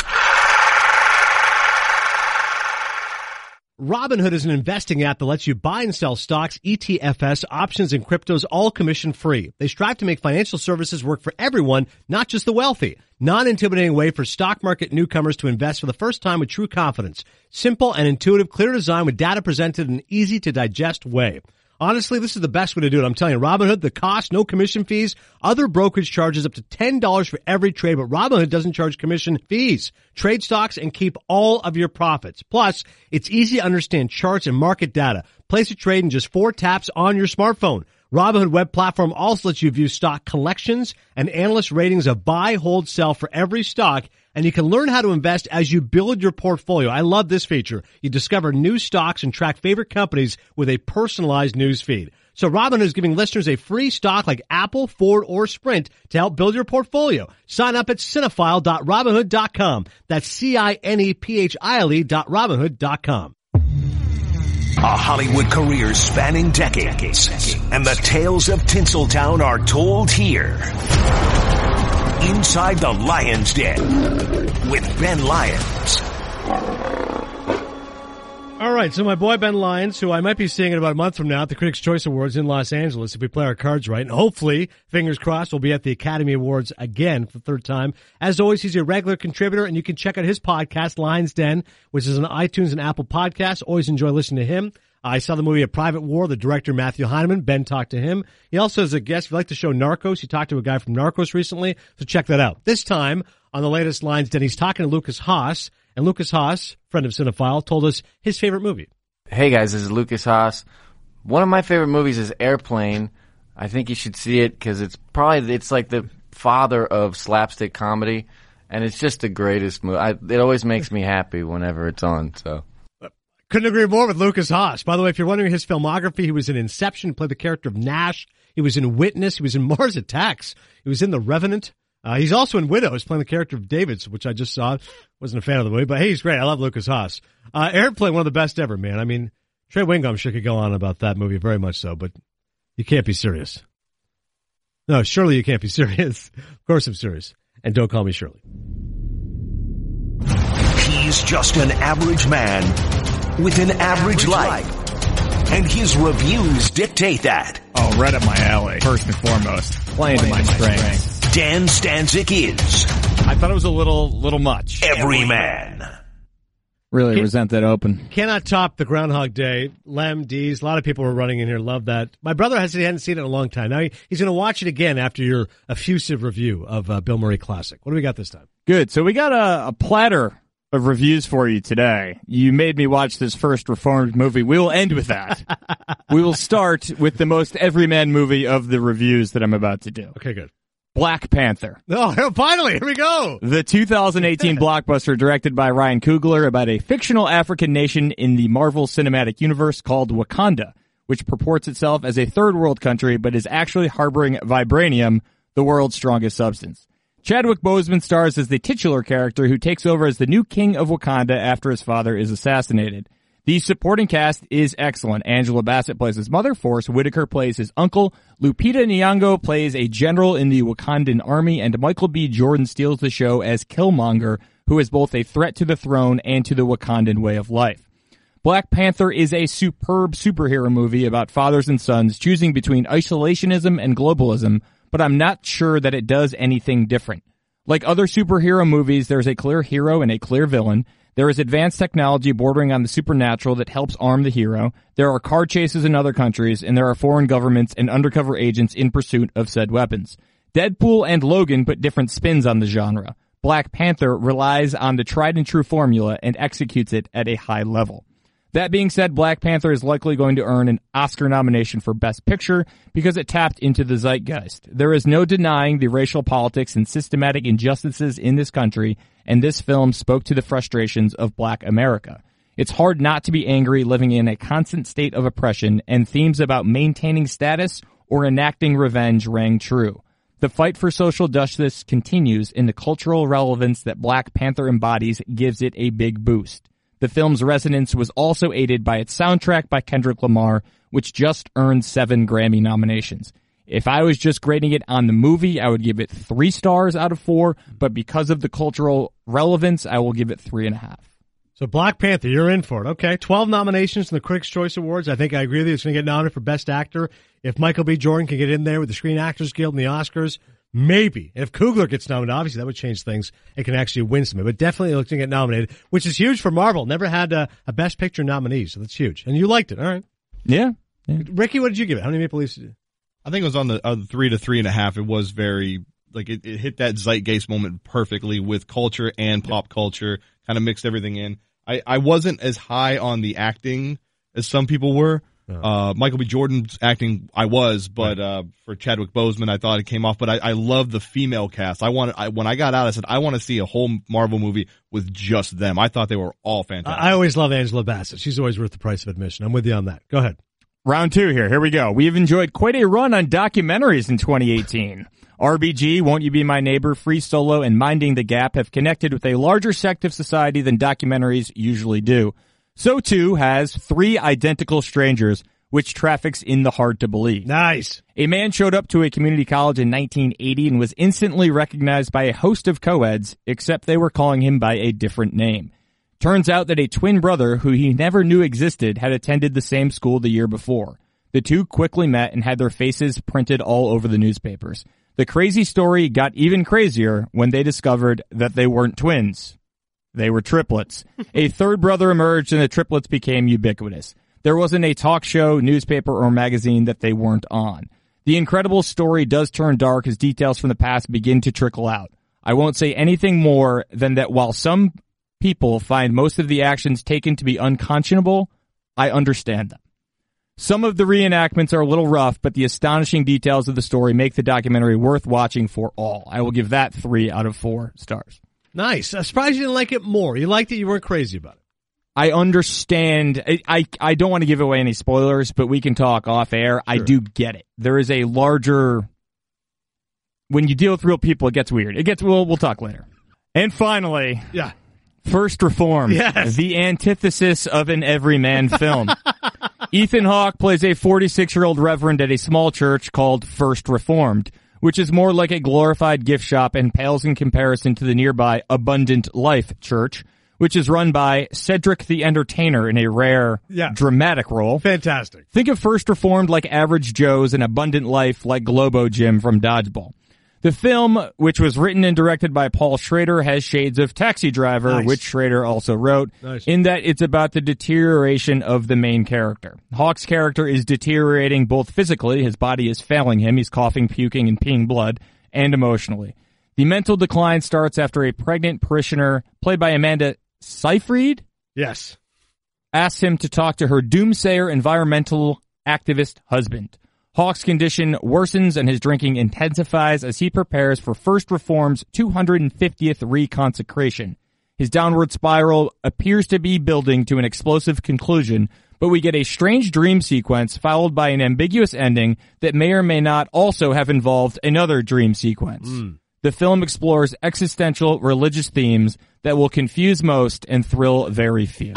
B: Robinhood is an investing app that lets you buy and sell stocks, E T Fs, options, and cryptos, all commission-free. They strive to make financial services work for everyone, not just the wealthy. Non-intimidating way for stock market newcomers to invest for the first time with true confidence. Simple and intuitive, clear design with data presented in an easy-to-digest way. Honestly, this is the best way to do it. I'm telling you, Robinhood, the cost, no commission fees. Other brokerage charges up to ten dollars for every trade, but Robinhood doesn't charge commission fees. Trade stocks and keep all of your profits. Plus, it's easy to understand charts and market data. Place a trade in just four taps on your smartphone. Robinhood web platform also lets you view stock collections and analyst ratings of buy, hold, sell for every stock, and you can learn how to invest as you build your portfolio. I love this feature. You discover new stocks and track favorite companies with a personalized news feed. So Robinhood is giving listeners a free stock like Apple, Ford, or Sprint to help build your portfolio. Sign up at cinephile dot robinhood dot com. That's C I N E P H I L E dot robinhood dot com.
A: A Hollywood career spanning decades, and the tales of Tinseltown are told here. Inside the Lion's Den with Ben Lyons.
B: All right, so my boy Ben Lyons, who I might be seeing in about a month from now at the Critics' Choice Awards in Los Angeles if we play our cards right. And hopefully, fingers crossed, we'll be at the Academy Awards again for the third time. As always, he's a regular contributor, and you can check out his podcast, Lyons Den, which is on iTunes and Apple Podcasts. Always enjoy listening to him. I saw the movie A Private War, the director Matthew Heineman. Ben talked to him. He also has a guest. If you like the show Narcos, he talked to a guy from Narcos recently, so check that out. This time, on the latest Lyons Den, he's talking to Lucas Haas. And Lucas Haas, friend of Cinephile, told us his favorite movie.
N: Hey guys, this is Lucas Haas. One of my favorite movies is Airplane. I think you should see it because it's probably, it's like the father of slapstick comedy. And it's just the greatest movie. I, it always makes me happy whenever it's on, so.
B: Couldn't agree more with Lucas Haas. By the way, if you're wondering his filmography, he was in Inception, he played the character of Nash. He was in Witness. He was in Mars Attacks. He was in The Revenant. Uh, he's also in Widows, playing the character of Davids, which I just saw. Wasn't a fan of the movie, but hey, he's great. I love Lucas Haas. Uh, Airplane, one of the best ever, man. I mean, Trey Wingum sure could go on about that movie very much so, but you can't be serious. No, surely you can't be serious. Of course I'm serious. And don't call me Shirley.
A: He's just an average man with an average life. And his reviews dictate that.
H: Oh, right up my alley. First and foremost, playing to my strengths.
A: Dan Stanzik is.
H: I thought it was a little, little much.
A: Everyman.
H: Really
B: Can,
H: resent that open.
B: Cannot top the Groundhog Day. Lem, D's, a lot of people were running in here. Love that. My brother has, he hadn't seen it in a long time. Now he, he's going to watch it again after your effusive review of uh, Bill Murray Classic. What do we got this time?
H: Good. So we got a, a platter of reviews for you today. You made me watch this first Reformed movie. We will end with that. We will start with the most everyman movie of the reviews that I'm about to do.
B: Okay, good.
H: Black Panther.
B: Oh, finally, here we go.
H: The two thousand eighteen blockbuster directed by Ryan Coogler about a fictional African nation in the Marvel Cinematic Universe called Wakanda, which purports itself as a third world country but is actually harboring vibranium, the world's strongest substance. Chadwick Boseman stars as the titular character who takes over as the new king of Wakanda after his father is assassinated. The supporting cast is excellent. Angela Bassett plays his mother, Forrest Whitaker plays his uncle, Lupita Nyong'o plays a general in the Wakandan army, and Michael B. Jordan steals the show as Killmonger, who is both a threat to the throne and to the Wakandan way of life. Black Panther is a superb superhero movie about fathers and sons choosing between isolationism and globalism, but I'm not sure that it does anything different. Like other superhero movies, there's a clear hero and a clear villain. There is advanced technology bordering on the supernatural that helps arm the hero. There are car chases in other countries, and there are foreign governments and undercover agents in pursuit of said weapons. Deadpool and Logan put different spins on the genre. Black Panther relies on the tried and true formula and executes it at a high level. That being said, Black Panther is likely going to earn an Oscar nomination for Best Picture because it tapped into the zeitgeist. There is no denying the racial politics and systematic injustices in this country, and this film spoke to the frustrations of Black America. It's hard not to be angry living in a constant state of oppression, and themes about maintaining status or enacting revenge rang true. The fight for social justice continues, and the cultural relevance that Black Panther embodies gives it a big boost. The film's resonance was also aided by its soundtrack by Kendrick Lamar, which just earned seven Grammy nominations. If I was just grading it on the movie, I would give it three stars out of four, but because of the cultural relevance, I will give it three and a half.
B: So Black Panther, you're in for it. Okay, twelve nominations in the Critics' Choice Awards. I think I agree with you. It's going to get nominated for Best Actor. If Michael B. Jordan can get in there with the Screen Actors Guild and the Oscars, maybe. And if Coogler gets nominated, obviously that would change things. It can actually win some. But definitely looking to get nominated, which is huge for Marvel. Never had a, a Best Picture nominee, so that's huge. And you liked it. All right.
H: Yeah. yeah.
B: Ricky, what did you give it? How many Maple Leafs did you do?
G: I think it was on the uh, three to three and a half. It was very, like, it, it hit that zeitgeist moment perfectly with culture and pop culture, kind of mixed everything in. I, I wasn't as high on the acting as some people were, Uh, Michael B. Jordan's acting, I was, but uh, for Chadwick Boseman, I thought it came off. But I, I love the female cast. I wanted, I, when I got out, I said I want to see a whole Marvel movie with just them. I thought they were all fantastic.
B: I always love Angela Bassett. She's always worth the price of admission. I'm with you on that. Go ahead.
H: Round two here. Here we go. We've enjoyed quite a run on documentaries in twenty eighteen. R B G, Won't You Be My Neighbor, Free Solo, and Minding the Gap have connected with a larger sect of society than documentaries usually do. So too has Three Identical Strangers, which traffics in the hard to believe.
B: Nice.
H: A man showed up to a community college in nineteen eighty and was instantly recognized by a host of co-eds, except they were calling him by a different name. Turns out that a twin brother who he never knew existed had attended the same school the year before. The two quickly met and had their faces printed all over the newspapers. The crazy story got even crazier when they discovered that they weren't twins. They were triplets. A third brother emerged and the triplets became ubiquitous. There wasn't a talk show, newspaper, or magazine that they weren't on. The incredible story does turn dark as details from the past begin to trickle out. I won't say anything more than that while some people find most of the actions taken to be unconscionable, I understand them. Some of the reenactments are a little rough, but the astonishing details of the story make the documentary worth watching for all. I will give that three out of four stars.
B: Nice. I'm surprised you didn't like it more. You liked it, you weren't crazy about it.
H: I understand. I, I, I don't want to give away any spoilers, but we can talk off air. Sure. I do get it. There is a larger, when you deal with real people, it gets weird. It gets, we'll, we'll talk later. And finally.
B: Yeah.
H: First Reformed.
B: Yes.
H: The antithesis of an everyman film. Ethan Hawke plays a forty-six-year-old reverend at a small church called First Reformed, which is more like a glorified gift shop and pales in comparison to the nearby Abundant Life Church, which is run by Cedric the Entertainer in a rare,
B: yeah.
H: dramatic role.
B: Fantastic.
H: Think of First Reformed like Average Joe's and Abundant Life like Globo Jim from Dodgeball. The film, which was written and directed by Paul Schrader, has shades of Taxi Driver, nice. Which Schrader also wrote, nice. In that it's about the deterioration of the main character. Hawke's character is deteriorating both physically, his body is failing him, he's coughing, puking, and peeing blood, and emotionally. The mental decline starts after a pregnant parishioner, played by Amanda Seyfried?
B: Yes.
H: Asks him to talk to her doomsayer environmental activist husband. Hawke's condition worsens and his drinking intensifies as he prepares for First Reformed's two hundred fiftieth reconsecration. His downward spiral appears to be building to an explosive conclusion, but we get a strange dream sequence followed by an ambiguous ending that may or may not also have involved another dream sequence. Mm. The film explores existential religious themes that will confuse most and thrill very few.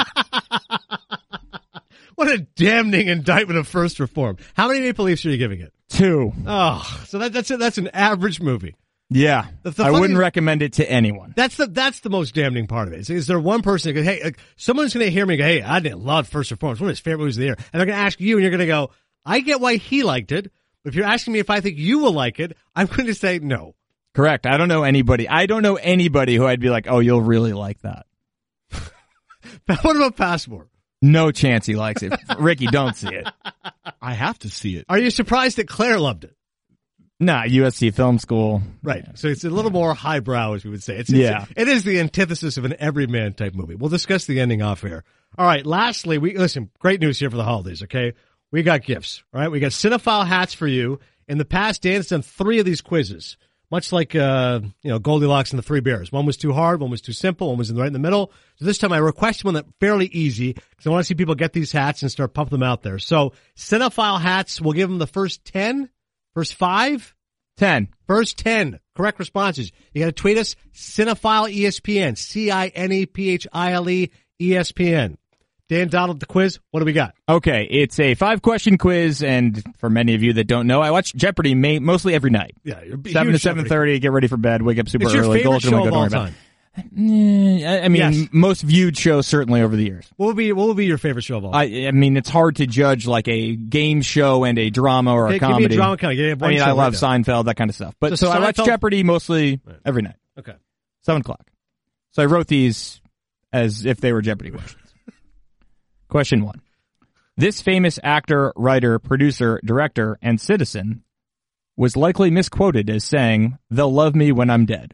B: What a damning indictment of First Reformed. How many Maple Leafs are you giving it?
H: Two.
B: Oh, so that, that's a, that's an average movie.
H: Yeah,
B: the, the
H: I
B: funny,
H: wouldn't recommend it to anyone.
B: That's the that's the most damning part of it. Is, is there one person that goes, hey, like, someone's going to hear me and go, hey, I didn't love First Reformed. It's one of his favorite movies of the year. And they're going to ask you, and you're going to go, I get why he liked it. But if you're asking me if I think you will like it, I'm going to say no.
H: Correct. I don't know anybody. I don't know anybody who I'd be like, oh, you'll really like that.
B: What about Passport?
H: No chance he likes it. Ricky, don't see it.
G: I have to see it.
B: Are you surprised that Claire loved it?
H: Nah, U S C Film School.
B: Right. Yeah. So it's a little more highbrow, as we would say. It's, it's,
H: yeah.
B: It is the antithesis of an everyman type movie. We'll discuss the ending off air. All right. Lastly, we listen, great news here for the holidays, okay? We got gifts, all right? We got Cinephile hats for you. In the past, Dan's done three of these quizzes. Much like, uh, you know, Goldilocks and the Three Bears. One was too hard, one was too simple, one was in the right in the middle. So this time I requested one that's fairly easy because I want to see people get these hats and start pumping them out there. So Cinephile hats, we'll give them the first ten, first five,
H: ten,
B: first ten correct responses. You got to tweet us Cinephile E S P N, C I N E P H I L E E S P N. Dan Donald, the quiz. What do we got?
H: Okay, it's a five-question quiz, and for many of you that don't know, I watch Jeopardy may, mostly every night.
B: Yeah, you're
H: seven to seven thirty. Get ready for bed. Wake up super
B: it's your
H: early.
B: Favorite
H: go
B: show of all time.
H: I mean,
B: yes.
H: Most viewed show certainly over the years.
B: What would be what would be your favorite show of all time?
H: I, I mean, it's hard to judge like a game show and a drama or
B: okay,
H: a comedy.
B: Give me a drama comedy.
H: I mean, I love right Seinfeld, that kind of stuff. But so, so I watch Jeopardy mostly right. every night.
B: Okay,
H: seven o'clock. So I wrote these as if they were Jeopardy questions. Question one. This famous actor, writer, producer, director, and citizen was likely misquoted as saying, "They'll love me when I'm dead."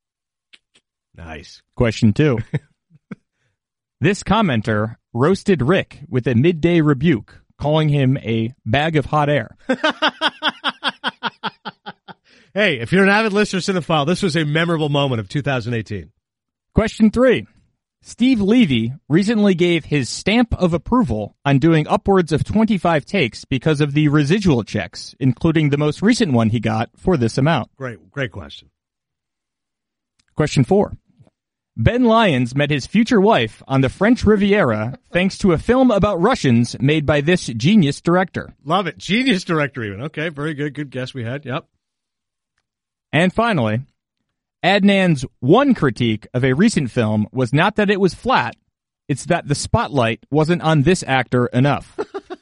B: Nice.
H: Question two. This commenter roasted Rick with a midday rebuke, calling him a bag of hot air.
B: Hey, if you're an avid listener, cinephile, this was a memorable moment of two thousand eighteen.
H: Question three. Steve Levy recently gave his stamp of approval on doing upwards of twenty-five takes because of the residual checks, including the most recent one he got for this amount.
B: Great, great question.
H: Question four. Ben Lyons met his future wife on the French Riviera thanks to a film about Russians made by this genius director.
B: Love it. Genius director even. Okay, very good. Good guess we had. Yep.
H: And finally, Adnan's one critique of a recent film was not that it was flat, it's that the spotlight wasn't on this actor enough.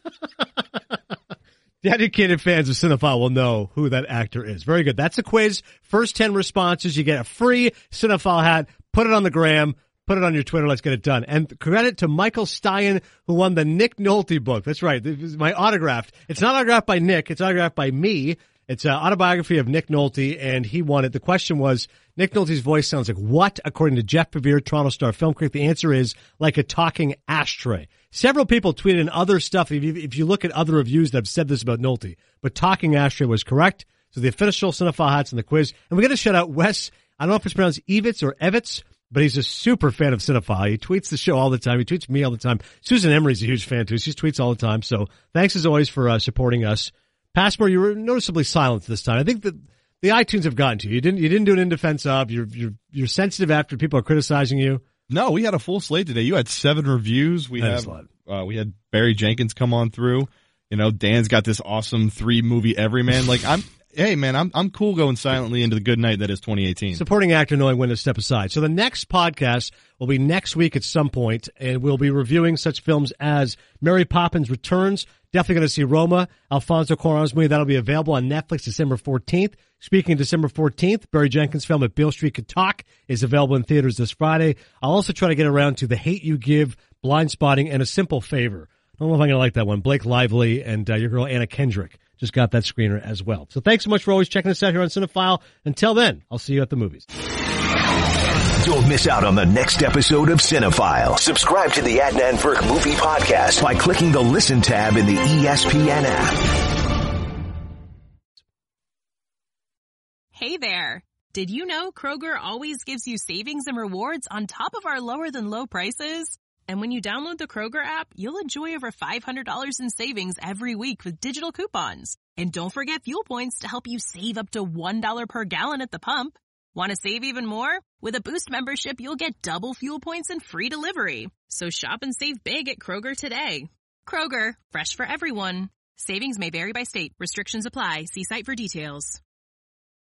B: Dedicated fans of Cinephile will know who that actor is. Very good. That's a quiz. First ten responses. You get a free Cinephile hat. Put it on the gram. Put it on your Twitter. Let's get it done. And credit to Michael Stein, who won the Nick Nolte book. That's right. This is my autograph. It's not autographed by Nick. It's autographed by me. It's an autobiography of Nick Nolte, and he won it. The question was, Nick Nolte's voice sounds like what, according to Jeff Bevere, Toronto Star Film Critic? The answer is like a talking ashtray. Several people tweeted in other stuff, if you, if you look at other reviews that have said this about Nolte, but talking ashtray was correct. So the official Cinephile hat's in the quiz. And we got to shout out Wes, I don't know if it's pronounced Evitz or Evitz, but he's a super fan of Cinephile. He tweets the show all the time. He tweets me all the time. Susan Emery's a huge fan too. She tweets all the time. So thanks as always for uh, supporting us. Passmore, you were noticeably silent this time. I think that the iTunes have gotten to you. You didn't, you didn't do it in defense of. You're, you're, you're sensitive after people are criticizing you.
G: No, we had a full slate today. You had seven reviews. We
B: That
G: have, uh, we had Barry Jenkins come on through. You know, Dan's got this awesome three movie everyman. Like, I'm, hey man, I'm, I'm cool going silently into the good night that is twenty eighteen.
B: Supporting actor knowing when to step aside. So the next podcast will be next week at some point, and we'll be reviewing such films as Mary Poppins Returns. Definitely going to see Roma, Alfonso Cuarón's movie. That'll be available on Netflix December fourteenth. Speaking of December fourteenth, Barry Jenkins' film If Beale Street Could Talk is available in theaters this Friday. I'll also try to get around to The Hate U Give, Blind Spotting, and A Simple Favor. I don't know if I'm going to like that one. Blake Lively and uh, your girl Anna Kendrick just got that screener as well. So thanks so much for always checking us out here on Cinephile. Until then, I'll see you at the movies.
A: Don't miss out on the next episode of Cinephile. Subscribe to the Adnan Virk Movie Podcast by clicking the Listen tab in the E S P N app.
O: Hey there. Did you know Kroger always gives you savings and rewards on top of our lower than low prices? And when you download the Kroger app, you'll enjoy over five hundred dollars in savings every week with digital coupons. And don't forget fuel points to help you save up to one dollar per gallon at the pump. Want to save even more? With a Boost membership, you'll get double fuel points and free delivery. So shop and save big at Kroger today. Kroger, fresh for everyone. Savings may vary by state. Restrictions apply. See site for details.